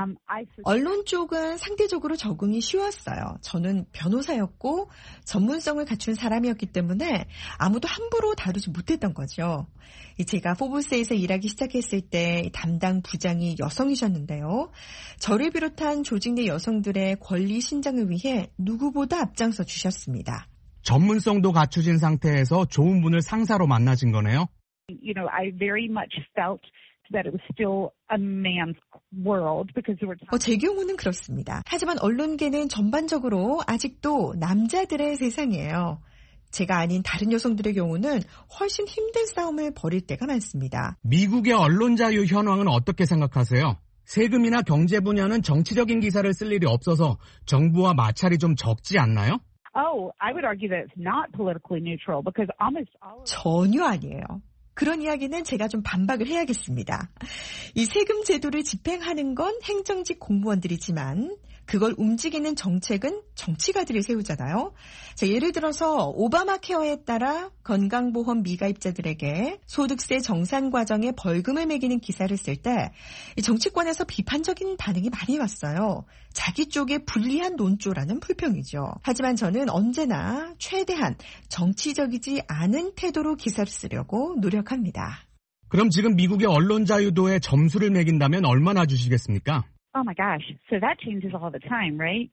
언론 쪽은 상대적으로 적응이 쉬웠어요. 저는 변호사였고 전문성을 갖춘 사람이었기 때문에 아무도 함부로 다루지 못했던 거죠. 제가 포브스에서 일하기 시작했을 때 담당 부장이 여성이셨는데요. 저를 비롯한 조직 내 여성들의 권리 신장을 위해 누구보다 앞장서 주셨습니다. 전문성도 갖추신 상태에서 좋은 분을 상사로 만나신 거네요? You know, I very much felt that it was still a man's world because there were times. 제 경우는 그렇습니다. 하지만 언론계는 전반적으로 아직도 남자들의 세상이에요. 제가 아닌 다른 여성들의 경우는 훨씬 힘든 싸움을 벌일 때가 많습니다. 미국의 언론 자유 현황은 어떻게 생각하세요? 세금이나 경제 분야는 정치적인 기사를 쓸 일이 없어서 정부와 마찰이 좀 적지 않나요? Oh, I would argue that it's not politically neutral because almost all of 전혀 아니에요. 그런 이야기는 제가 좀 반박을 해야겠습니다. 이 세금 제도를 집행하는 건 행정직 공무원들이지만 그걸 움직이는 정책은 정치가들이 세우잖아요. 자, 예를 들어서 오바마 케어에 따라 건강보험 미가입자들에게 소득세 정산 과정에 벌금을 매기는 기사를 쓸 때 정치권에서 비판적인 반응이 많이 왔어요. 자기 쪽에 불리한 논조라는 불평이죠. 하지만 저는 언제나 최대한 정치적이지 않은 태도로 기사를 쓰려고 노력합니다. 그럼 지금 미국의 언론 자유도에 점수를 매긴다면 얼마나 주시겠습니까? Oh my gosh. So that changes all the time, right?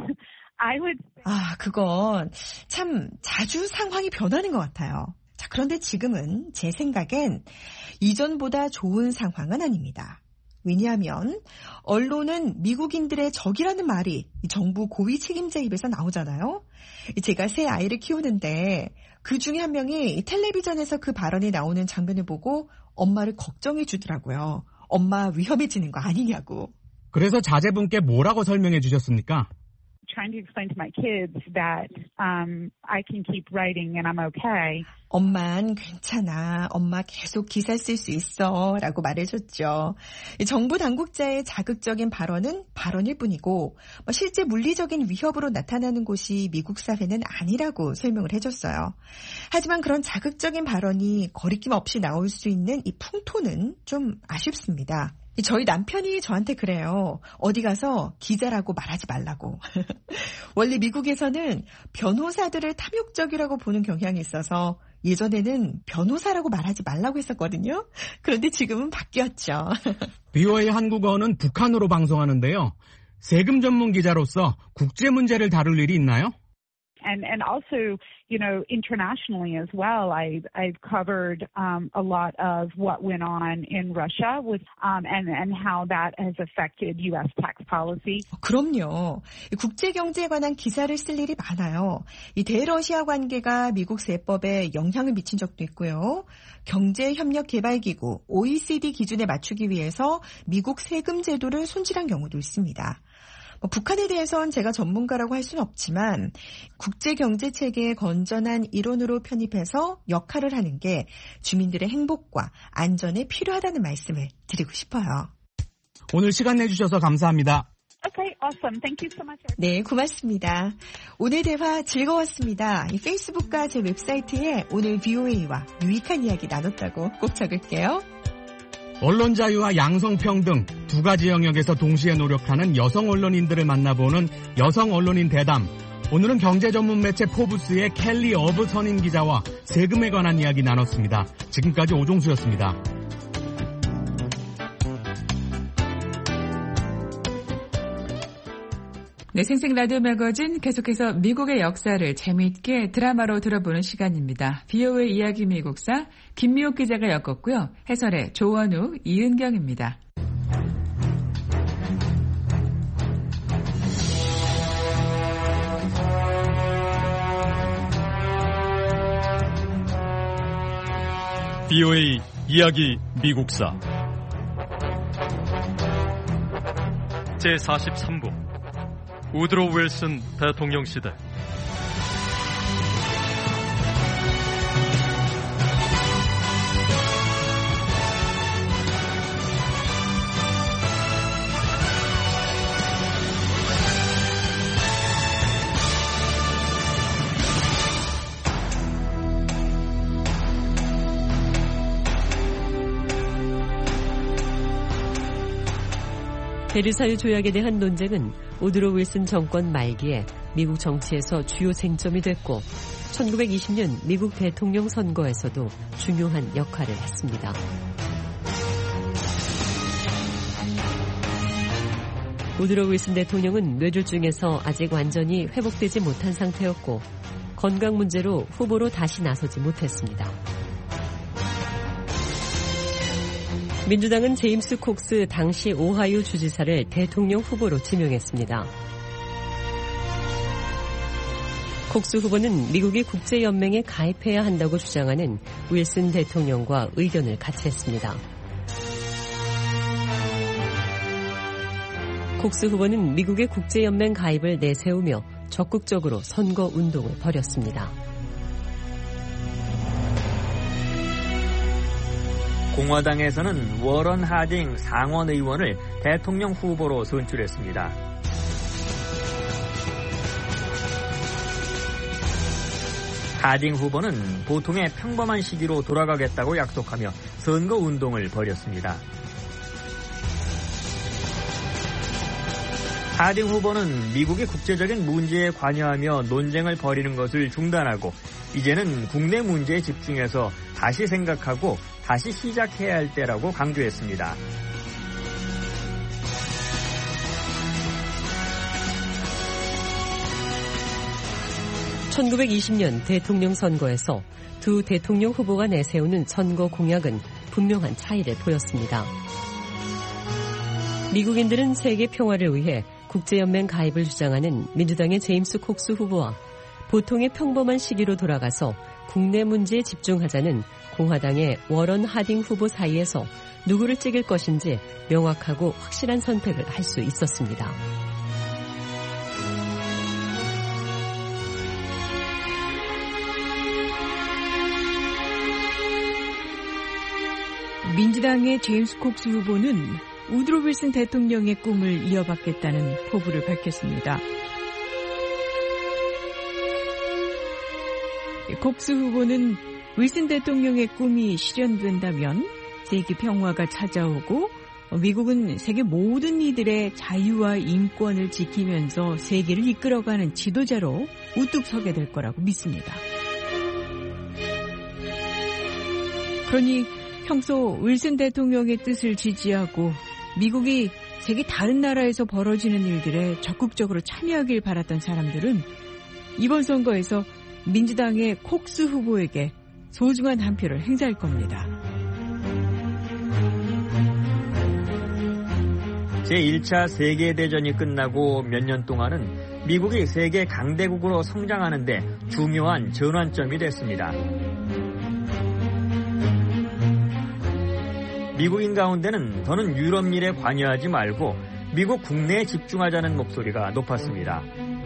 I would. 그건 참 자주 상황이 변하는 것 같아요. 자, 그런데 지금은 제 생각엔 이전보다 좋은 상황은 아닙니다. 왜냐하면 언론은 미국인들의 적이라는 말이 정부 고위 책임자 입에서 나오잖아요. 제가 새 아이를 키우는데 그 중에 한 명이 텔레비전에서 그 발언이 나오는 장면을 보고 엄마를 걱정해 주더라고요. 엄마 위험해지는 거 아니냐고. 그래서 자제분께 뭐라고 설명해 주셨습니까? Trying to explain to my kids that I can keep writing and I'm okay. 엄만 괜찮아. 엄마 계속 기사 쓸 수 있어. 라고 말해줬죠. 정부 당국자의 자극적인 발언은 발언일 뿐이고 실제 물리적인 위협으로 나타나는 곳이 미국 사회는 아니라고 설명을 해줬어요. 하지만 그런 자극적인 발언이 거리낌 없이 나올 수 있는 이 풍토는 좀 아쉽습니다. 저희 남편이 저한테 그래요. 어디 가서 기자라고 말하지 말라고. 원래 미국에서는 변호사들을 탐욕적이라고 보는 경향이 있어서 예전에는 변호사라고 말하지 말라고 했었거든요. 그런데 지금은 바뀌었죠. BOA 한국어는 북한으로 방송하는데요. 세금 전문 기자로서 국제 문제를 다룰 일이 있나요? And also, you know, internationally as well, I've covered a lot of what went on in Russia with and how that has affected U.S. tax policy. 그럼요. 국제 경제에 관한 기사를 쓸 일이 많아요. 이 대러시아 관계가 미국 세법에 영향을 미친 적도 있고요. 경제협력개발기구 OECD 기준에 맞추기 위해서 미국 세금 제도를 손질한 경우도 있습니다. 북한에 대해서는 제가 전문가라고 할 수는 없지만 국제경제체계의 건전한 일원으로 편입해서 역할을 하는 게 주민들의 행복과 안전에 필요하다는 말씀을 드리고 싶어요. 오늘 시간 내주셔서 감사합니다. Okay, awesome. Thank you so much. 네, 고맙습니다. 오늘 대화 즐거웠습니다. 이 페이스북과 제 웹사이트에 오늘 BOA와 유익한 이야기 나눴다고 꼭 적을게요. 언론 자유와 양성평등 두 가지 영역에서 동시에 노력하는 여성 언론인들을 만나보는 여성 언론인 대담. 오늘은 경제 전문 매체 포브스의 켈리 어브 선임 기자와 세금에 관한 이야기 나눴습니다. 지금까지 오종수였습니다. 네, 생생 라디오 매거진 계속해서 미국의 역사를 재미있게 드라마로 들어보는 시간입니다. BOA 이야기 미국사 김미옥 기자가 엮었고요. 해설의 조원우, 이은경입니다. BOA 이야기 미국사 제43부 우드로 윌슨 대통령 시대 베르사유 조약에 대한 논쟁은 우드로 윌슨 정권 말기에 미국 정치에서 주요 쟁점이 됐고 1920년 미국 대통령 선거에서도 중요한 역할을 했습니다. 우드로 윌슨 대통령은 뇌졸중에서 아직 완전히 회복되지 못한 상태였고 건강 문제로 후보로 다시 나서지 못했습니다. 민주당은 제임스 콕스 당시 오하이오 주지사를 대통령 후보로 지명했습니다. 콕스 후보는 미국이 국제연맹에 가입해야 한다고 주장하는 윌슨 대통령과 의견을 같이 했습니다. 콕스 후보는 미국의 국제연맹 가입을 내세우며 적극적으로 선거 운동을 벌였습니다. 공화당에서는 워런 하딩 상원 의원을 대통령 후보로 선출했습니다. 하딩 후보는 보통의 평범한 시기로 돌아가겠다고 약속하며 선거 운동을 벌였습니다. 하딩 후보는 미국이 국제적인 문제에 관여하며 논쟁을 벌이는 것을 중단하고 이제는 국내 문제에 집중해서 다시 생각하고 다시 시작해야 할 때라고 강조했습니다. (1920년) 대통령 선거에서 두 대통령 후보가 내세우는 선거 공약은 분명한 차이를 보였습니다. 미국인들은 세계 평화를 위해 국제연맹 가입을 주장하는 민주당의 제임스 콕스 후보와 보통의 평범한 시기로 돌아가서 국내 문제에 집중하자는 공화당의 워런 하딩 후보 사이에서 누구를 찍을 것인지 명확하고 확실한 선택을 할 수 있었습니다. 민주당의 제임스 콕스 후보는 우드로 윌슨 대통령의 꿈을 이어받겠다는 포부를 밝혔습니다. 콕스 후보는 윌슨 대통령의 꿈이 실현된다면 세계 평화가 찾아오고 미국은 세계 모든 이들의 자유와 인권을 지키면서 세계를 이끌어가는 지도자로 우뚝 서게 될 거라고 믿습니다. 그러니 평소 윌슨 대통령의 뜻을 지지하고 미국이 세계 다른 나라에서 벌어지는 일들에 적극적으로 참여하길 바랐던 사람들은 이번 선거에서 민주당의 콕스 후보에게 소중한 한 표를 행사할 겁니다. 제1차 세계대전이 끝나고 몇 년 동안은 미국이 세계 강대국으로 성장하는 데 중요한 전환점이 됐습니다. 미국인 가운데는 더는 유럽 일에 관여하지 말고 미국 국내에 집중하자는 목소리가 높았습니다.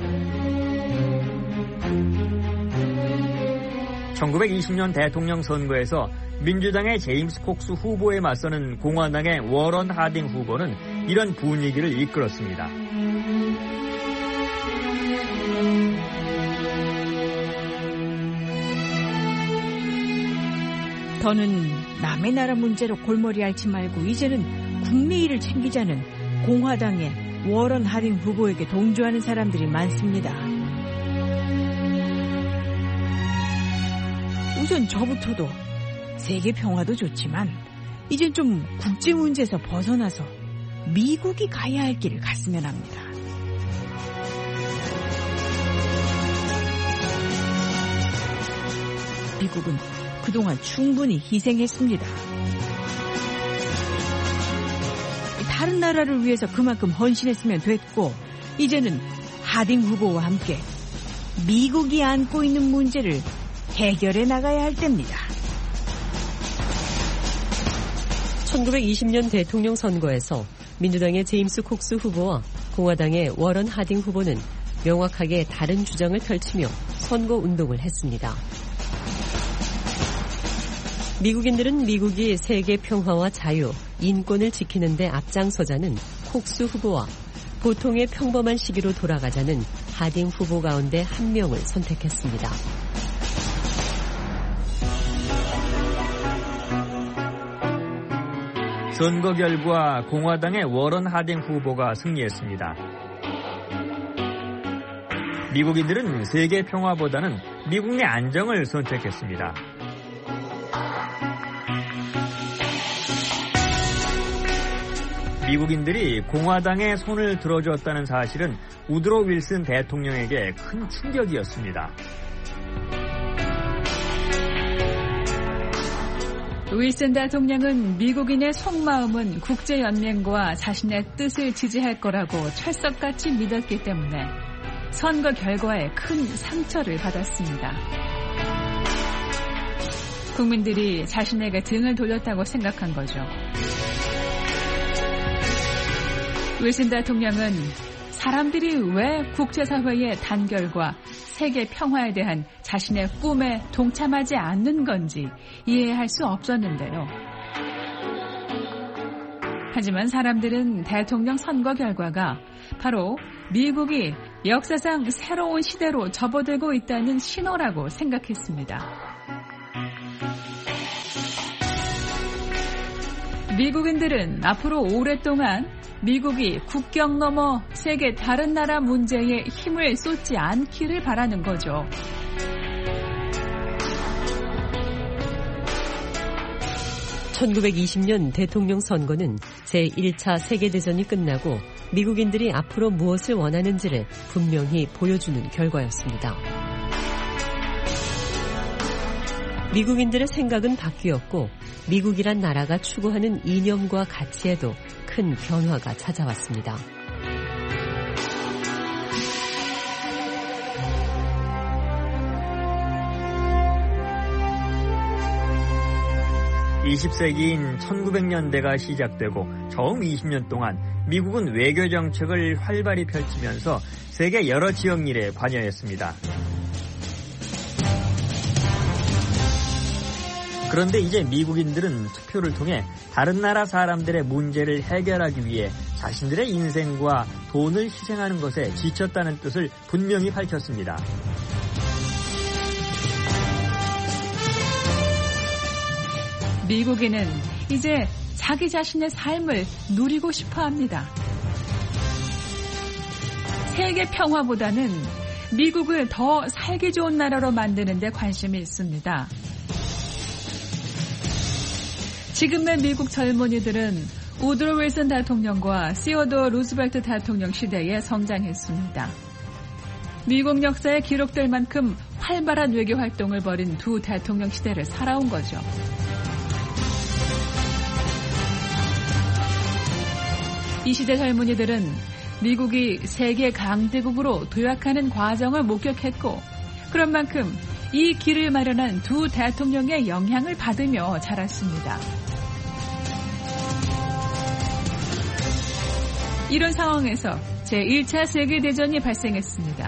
1920년 대통령 선거에서 민주당의 제임스 콕스 후보에 맞서는 공화당의 워런 하딩 후보는 이런 분위기를 이끌었습니다. 더는 남의 나라 문제로 골머리 앓지 말고 이제는 국내 일을 챙기자는 공화당의 워런 하딩 후보에게 동조하는 사람들이 많습니다. 우선 저부터도 세계 평화도 좋지만 이젠 좀 국제 문제에서 벗어나서 미국이 가야 할 길을 갔으면 합니다. 미국은 그동안 충분히 희생했습니다. 다른 나라를 위해서 그만큼 헌신했으면 됐고 이제는 하딩 후보와 함께 미국이 안고 있는 문제를 해결해 나가야 할 때입니다. 1920년 대통령 선거에서 민주당의 제임스 콕스 후보와 공화당의 워런 하딩 후보는 명확하게 다른 주장을 펼치며 선거 운동을 했습니다. 미국인들은 미국이 세계 평화와 자유, 인권을 지키는 데 앞장서자는 콕스 후보와 보통의 평범한 시기로 돌아가자는 하딩 후보 가운데 한 명을 선택했습니다. 선거 결과 공화당의 워런 하딩 후보가 승리했습니다. 미국인들은 세계 평화보다는 미국 내 안정을 선택했습니다. 미국인들이 공화당에 손을 들어줬다는 사실은 우드로 윌슨 대통령에게 큰 충격이었습니다. 윌슨 대통령은 미국인의 속마음은 국제연맹과 자신의 뜻을 지지할 거라고 철석같이 믿었기 때문에 선거 결과에 큰 상처를 받았습니다. 국민들이 자신에게 등을 돌렸다고 생각한 거죠. 윌슨 대통령은 사람들이 왜 국제사회의 단결과 세계 평화에 대한 자신의 꿈에 동참하지 않는 건지 이해할 수 없었는데요. 하지만 사람들은 대통령 선거 결과가 바로 미국이 역사상 새로운 시대로 접어들고 있다는 신호라고 생각했습니다. 미국인들은 앞으로 오랫동안 미국이 국경 넘어 세계 다른 나라 문제에 힘을 쏟지 않기를 바라는 거죠. (1920년) 대통령 선거는 제1차 세계대전이 끝나고 미국인들이 앞으로 무엇을 원하는지를 분명히 보여주는 결과였습니다. 미국인들의 생각은 바뀌었고 미국이란 나라가 추구하는 이념과 가치에도 큰 변화가 찾아왔습니다. (20세기인) 1900년대가 시작되고 처음 20년 동안 미국은 외교 정책을 활발히 펼치면서 세계 여러 지역 일에 관여했습니다. 그런데 이제 미국인들은 투표를 통해 다른 나라 사람들의 문제를 해결하기 위해 자신들의 인생과 돈을 희생하는 것에 지쳤다는 뜻을 분명히 밝혔습니다. 미국인은 이제 자기 자신의 삶을 누리고 싶어 합니다. 세계 평화보다는 미국을 더 살기 좋은 나라로 만드는 데 관심이 있습니다. 지금의 미국 젊은이들은 우드로 윌슨 대통령과 시어도어 루스벨트 대통령 시대에 성장했습니다. 미국 역사에 기록될 만큼 활발한 외교 활동을 벌인 두 대통령 시대를 살아온 거죠. 이 시대 젊은이들은 미국이 세계 강대국으로 도약하는 과정을 목격했고 그런 만큼 이 길을 마련한 두 대통령의 영향을 받으며 자랐습니다. 이런 상황에서 제1차 세계대전이 발생했습니다.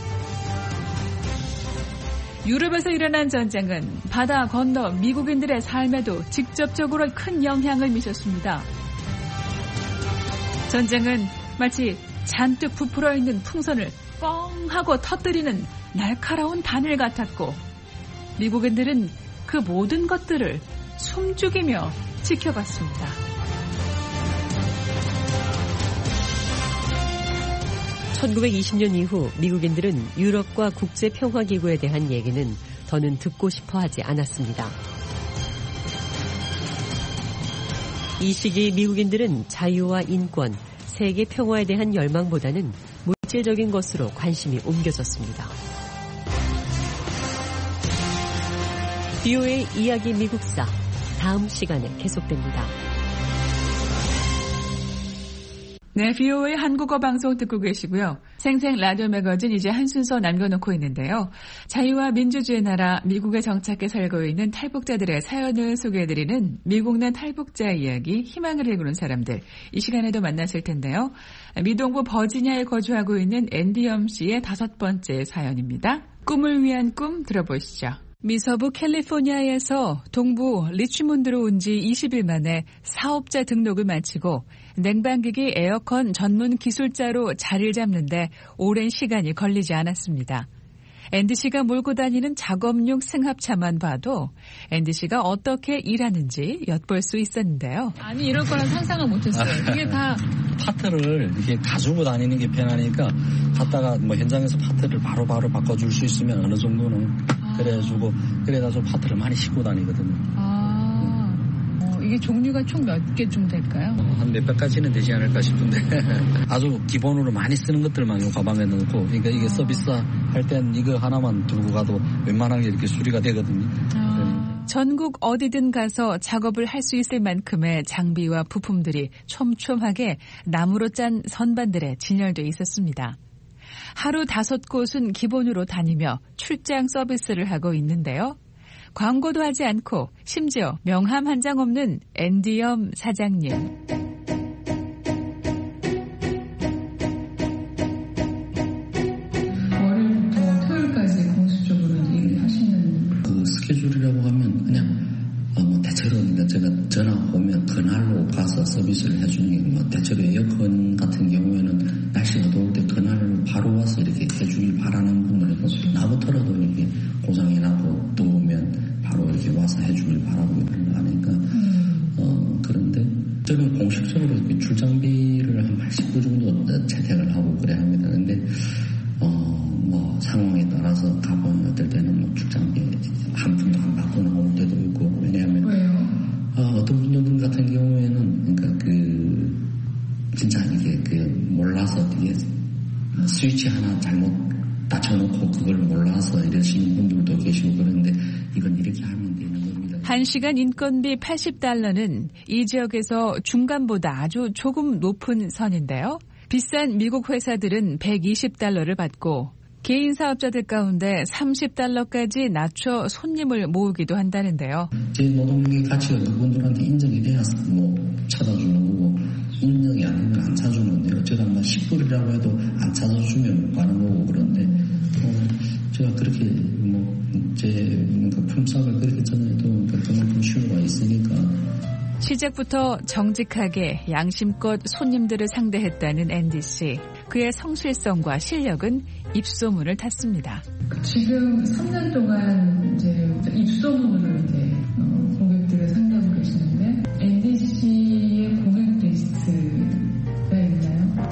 유럽에서 일어난 전쟁은 바다 건너 미국인들의 삶에도 직접적으로 큰 영향을 미쳤습니다. 전쟁은 마치 잔뜩 부풀어 있는 풍선을 뻥 하고 터뜨리는 날카로운 바늘 같았고 미국인들은 그 모든 것들을 숨죽이며 지켜봤습니다. (1920년) 이후 미국인들은 유럽과 국제평화기구에 대한 얘기는 더는 듣고 싶어 하지 않았습니다. 이 시기 미국인들은 자유와 인권, 세계 평화에 대한 열망보다는 물질적인 것으로 관심이 옮겨졌습니다. BOA 이야기 미국사, 다음 시간에 계속됩니다. 네, BOA 한국어 방송 듣고 계시고요. 생생 라디오 매거진 이제 한 순서 남겨놓고 있는데요. 자유와 민주주의 나라 미국에 정착해 살고 있는 탈북자들의 사연을 소개해드리는 미국 내 탈북자 이야기, 희망을 일구는 사람들. 이 시간에도 만났을 텐데요. 미동부 버지니아에 거주하고 있는 앤디엄 씨의 5번째 사연입니다. 꿈을 위한 꿈 들어보시죠. 미서부 캘리포니아에서 동부 리치몬드로 온 지 20일 만에 사업자 등록을 마치고 냉방기기 에어컨 전문 기술자로 자리를 잡는데 오랜 시간이 걸리지 않았습니다. 앤디 씨가 몰고 다니는 작업용 승합차만 봐도 앤디 씨가 어떻게 일하는지 엿볼 수 있었는데요. 아니 이럴 거란 상상을 못했어요. 이게 다 파트를 이렇게 가지고 다니는 게 편하니까 갔다가 뭐 현장에서 파트를 바로바로 바꿔줄 수 있으면 어느 정도는 그래가지고 그래가지고 파트를 많이 싣고 다니거든요. 이게 종류가 총 몇 개쯤 될까요? 한 몇백 가지는 되지 않을까 싶은데 아주 기본으로 많이 쓰는 것들만 요 가방에 넣고 그러니까 이게 서비스 할 땐 이거 하나만 들고 가도 웬만하게 이렇게 수리가 되거든요. 전국 어디든 가서 작업을 할 수 있을 만큼의 장비와 부품들이 촘촘하게 나무로 짠 선반들에 진열돼 있었습니다. 하루 5곳은 기본으로 다니며 출장 서비스를 하고 있는데요. 광고도 하지 않고 심지어 명함 한 장 없는 앤디엄 사장님. 월요일부터 토요일까지 공식적으로 일을 하시는 그 스케줄이라고 하면 그냥 대체로 제가 전화 오면 그날로 가서 서비스를 해주는 게 대체로 에어컨 같은 경우에는 날씨가 더울 때 그날로 바로 와서 이렇게 해주길 바라는 분들은 나부터라도 이렇게 고장이 나고 더우면 바로 이렇게 와서 해주길 바라고 이런 거 하니까 그런데 저는 공식적으로 이렇게 출장비를 한 80% 정도 채택을 하고 그래야 합니다. 근데 뭐 상황에 따라서 가보면 어떨 때는 뭐 출장비 한 푼도 안 받고 나올 때도 있고 왜냐하면 어떤 분들 같은 경우에는 그러니까 진짜 이게 몰라서 이게 스위치 하나 잘못 낮춰놓고 그걸 몰라서 이러시는 분들도 계시고 그런데 이건 이렇게 하면 되는 겁니다. 1시간 인건비 $80는 이 지역에서 중간보다 아주 조금 높은 선인데요. 비싼 미국 회사들은 $120를 받고 개인 사업자들 가운데 $30까지 낮춰 손님을 모으기도 한다는데요. 제 노동력의 가치가 그분들한테 인정이 돼야 찾아주는 거고 인정이 아니면 안 찾아주는데 어쩌다 10불이라고 해도 안 찾아주면 못 가는 거고 그런데 제가 그렇게 제 품삯을 그렇게 전해도 그만큼 수요가 있으니까 시작부터 정직하게 양심껏 손님들을 상대했다는 앤디 씨. 그의 성실성과 실력은 입소문을 탔습니다. 지금 3년 동안 이제 입소문으로 이제 고객들을 상대하고 계시는데 앤디 씨의 고객 리스트가 있나요?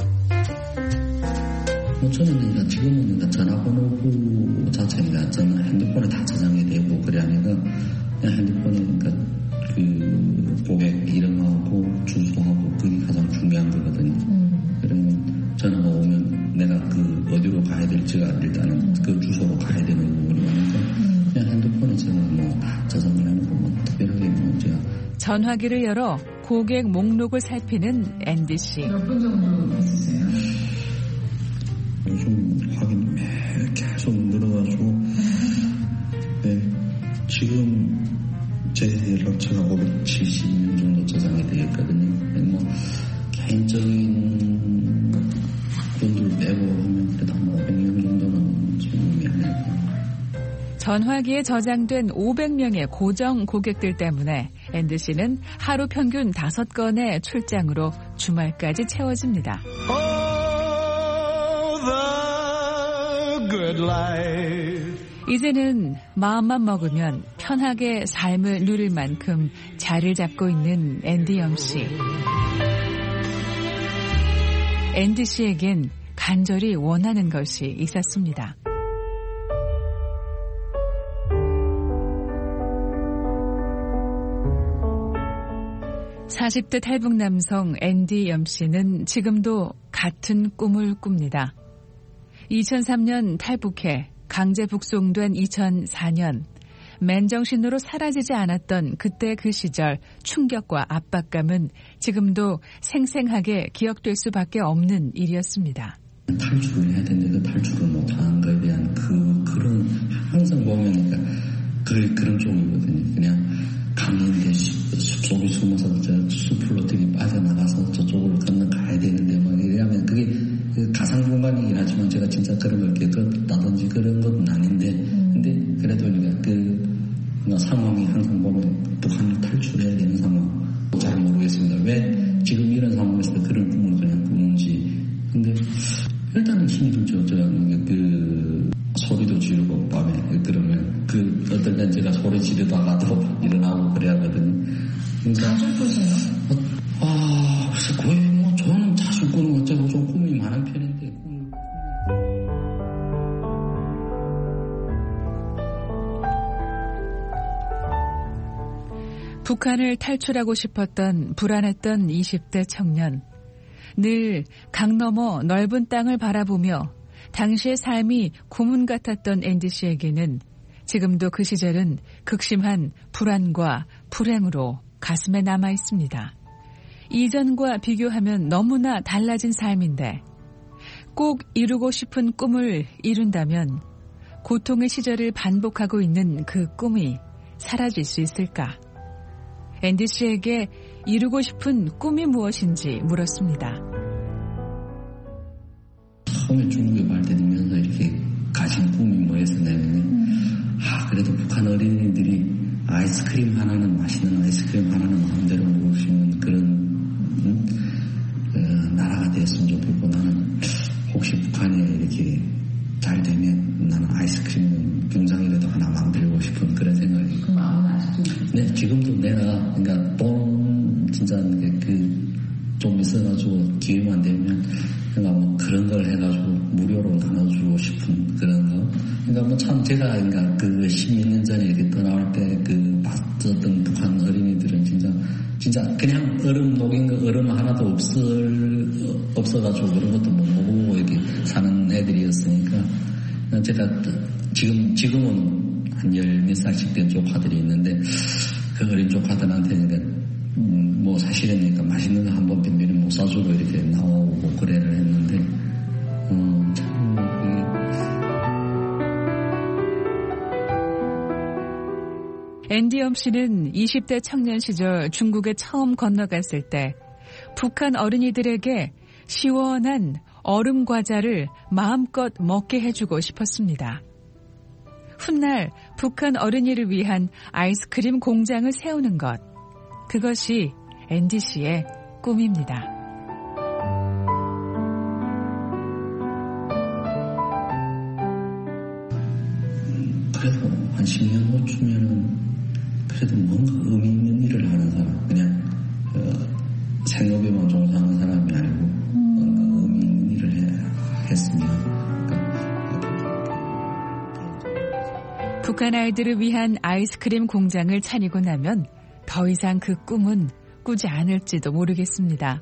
저는 지금은 전화번호 자체가 저는 핸드폰에 다 저장이 되고 그러니까 그냥 핸드폰에 그 고객 이름하고 주소하고 그게 가장 중요한 거거든요. 그러면 전화가 오면 내가 어디로 가야 될지가 일단은 그 주소로 가야 되는 부분이니까 그냥 핸드폰에 제가 다 저장을 해놓고 특별하게 제가 전화기를 열어 고객 목록을 살피는 앤디 씨. 몇 분 정도 있으세요? 요즘 확인이 매일 계속 늘어가지고 지금 제 연락처가 570명 정도 저장이 되어 있거든요. 개인적인 분들 빼고 하면 그래도 한 500명 정도는 지금이 아닐까. 전화기에 저장된 500명의 고정 고객들 때문에 앤디 씨는 하루 평균 5건의 출장으로 주말까지 채워집니다. 이제는 마음만 먹으면 편하게 삶을 누릴 만큼 자리를 잡고 있는 앤디엄 씨. 앤디 씨에겐 간절히 원하는 것이 있었습니다. 40대 탈북 남성 앤디엄 씨는 지금도 같은 꿈을 꿉니다. 2003년 탈북해 강제 북송된 2004년 맨정신으로 사라지지 않았던 그때 그 시절 충격과 압박감은 지금도 생생하게 기억될 수밖에 없는 일이었습니다. 탈출을 해야 되는데 그 탈출을 못하는 것에 대한 그런 항상 보면 그런 쪽이거든요. 그냥 강인데 숲속에 숨어서 숲을 어떻게 빠져나가서 저쪽으로 건너가야 되는데 막 이러면 그게 가상 공간이긴 하지만 제가 진짜 그런 걸 깨끗다든지 그런 건 아닌데 근데 그래도 그 상황이 항상 보면 북한을 탈출해야 되는 상황 잘 모르겠습니다. 왜 지금 이런 상황에서 그런 꿈을 그냥 꾸는지 근데 일단은 힘이 들죠. 그 소리도 지르고 하거든요. 그러니까 자주 꾸세요? 글쎄 거의 뭐 저는 자주 꾸는 어쩌고 좀 꿈이 많은 편인데. 북한을 탈출하고 싶었던 불안했던 20대 청년. 늘 강 너머 넓은 땅을 바라보며 당시의 삶이 고문 같았던 앤디 씨에게는 지금도 그 시절은 극심한 불안과 불행으로 가슴에 남아 있습니다. 이전과 비교하면 너무나 달라진 삶인데 꼭 이루고 싶은 꿈을 이룬다면 고통의 시절을 반복하고 있는 그 꿈이 사라질 수 있을까? 앤디 씨에게 이루고 싶은 꿈이 무엇인지 물었습니다. 처음에 중국에 발대되면서 이렇게 가진 꿈이 뭐였었냐면 그래도 북한 어린이들이 아이스크림 하나는 맛있는 아이스크림 하나는 마음대로 먹을 수 있는 그런 나라가 됐으면 좋겠고 나는 혹시 북한에 이렇게 잘 되면 나는 아이스크림 병장이라도 하나 만들고 싶은 그런 생각이. 그 마음은 아직도? 네, 지금도 내가 그러니까 돈 진짜 좀 있어가지고 기회만 되면 그러니까 뭐 그런 걸 해가지고 무료로 나눠주고 싶은 그런 거. 그러니까 뭐 참 제가 그러니까 그 10년 전에 이렇게 떠나올 때 그 봤었던 북한 어린이들은 진짜 그냥 얼음 녹인 거 얼음 하나도 없어가지고 그런 것도 못 먹고 이렇게 사는 애들이었으니까 제가 지금은 한 10몇 살씩 된 조카들이 있는데 그 어린 조카들한테 뭐 사실은 그러니까 맛있는 거 한번 빈비는 못 사주고 이렇게 나오고 그래를 했는데 참 앤디엄 씨는 20대 청년 시절 중국에 처음 건너갔을 때 북한 어린이들에게 시원한 얼음 과자를 마음껏 먹게 해주고 싶었습니다. 훗날 북한 어린이를 위한 아이스크림 공장을 세우는 것, 그것이 앤디 씨의 꿈입니다. 그래도 한 10년 후쯤에는 그래도 뭔가 의미 있는 일을 하는 사람, 그냥 생업에만 종사하는 사람이 아니고 뭔가 의미 있는 일을 했으면. 북한 아이들을 위한 아이스크림 공장을 차리고 나면 더 이상 그 꿈은 꾸지 않을지도 모르겠습니다.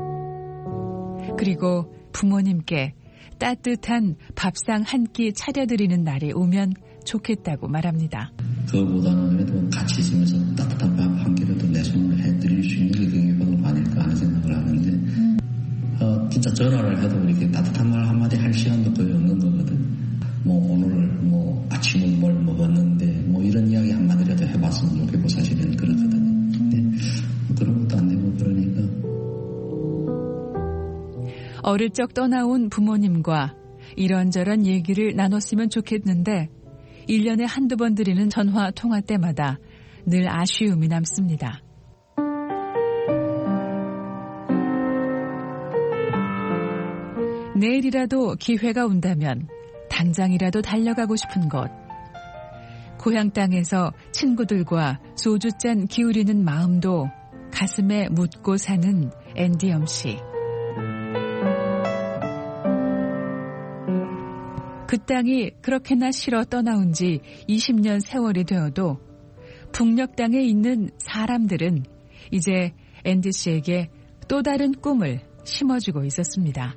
그리고 부모님께 따뜻한 밥상 한 끼 차려드리는 날이 오면 좋겠다고 말합니다. 그거보다는 그래도 같이 있으면서 따뜻한 밥 한 끼라도 내 손으로 해드릴 수 있는 게 그게 바로 아닐까 하는 생각을 하는데 진짜 전화를 해도 이렇게 따뜻한 말 한마디 할 시간도 거의 없는 거거든. 뭐 오늘 뭐 아침은 뭘 먹었는데 뭐 이런 이야기 한마디라도 해봤으면 좋겠고 사실은 그렇거든요. 근데 그런 것도 안 되고 그러니까 어릴 적 떠나온 부모님과 이런저런 얘기를 나눴으면 좋겠는데 1년에 한두 번 드리는 전화 통화 때마다 늘 아쉬움이 남습니다. 내일이라도 기회가 온다면 당장이라도 달려가고 싶은 곳. 고향 땅에서 친구들과 소주잔 기울이는 마음도 가슴에 묻고 사는 앤디엄 씨. 그 땅이 그렇게나 싫어 떠나온 지 20년 세월이 되어도 북녘 땅에 있는 사람들은 이제 앤디 씨에게 또 다른 꿈을 심어주고 있었습니다.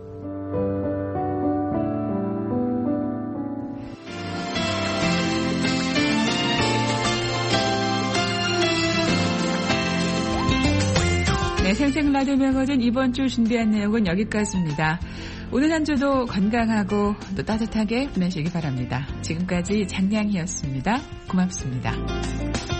네, 생생 라디오 매거진 이번 주 준비한 내용은 여기까지입니다. 오늘 한 주도 건강하고 또 따뜻하게 보내시기 바랍니다. 지금까지 장량이었습니다. 고맙습니다.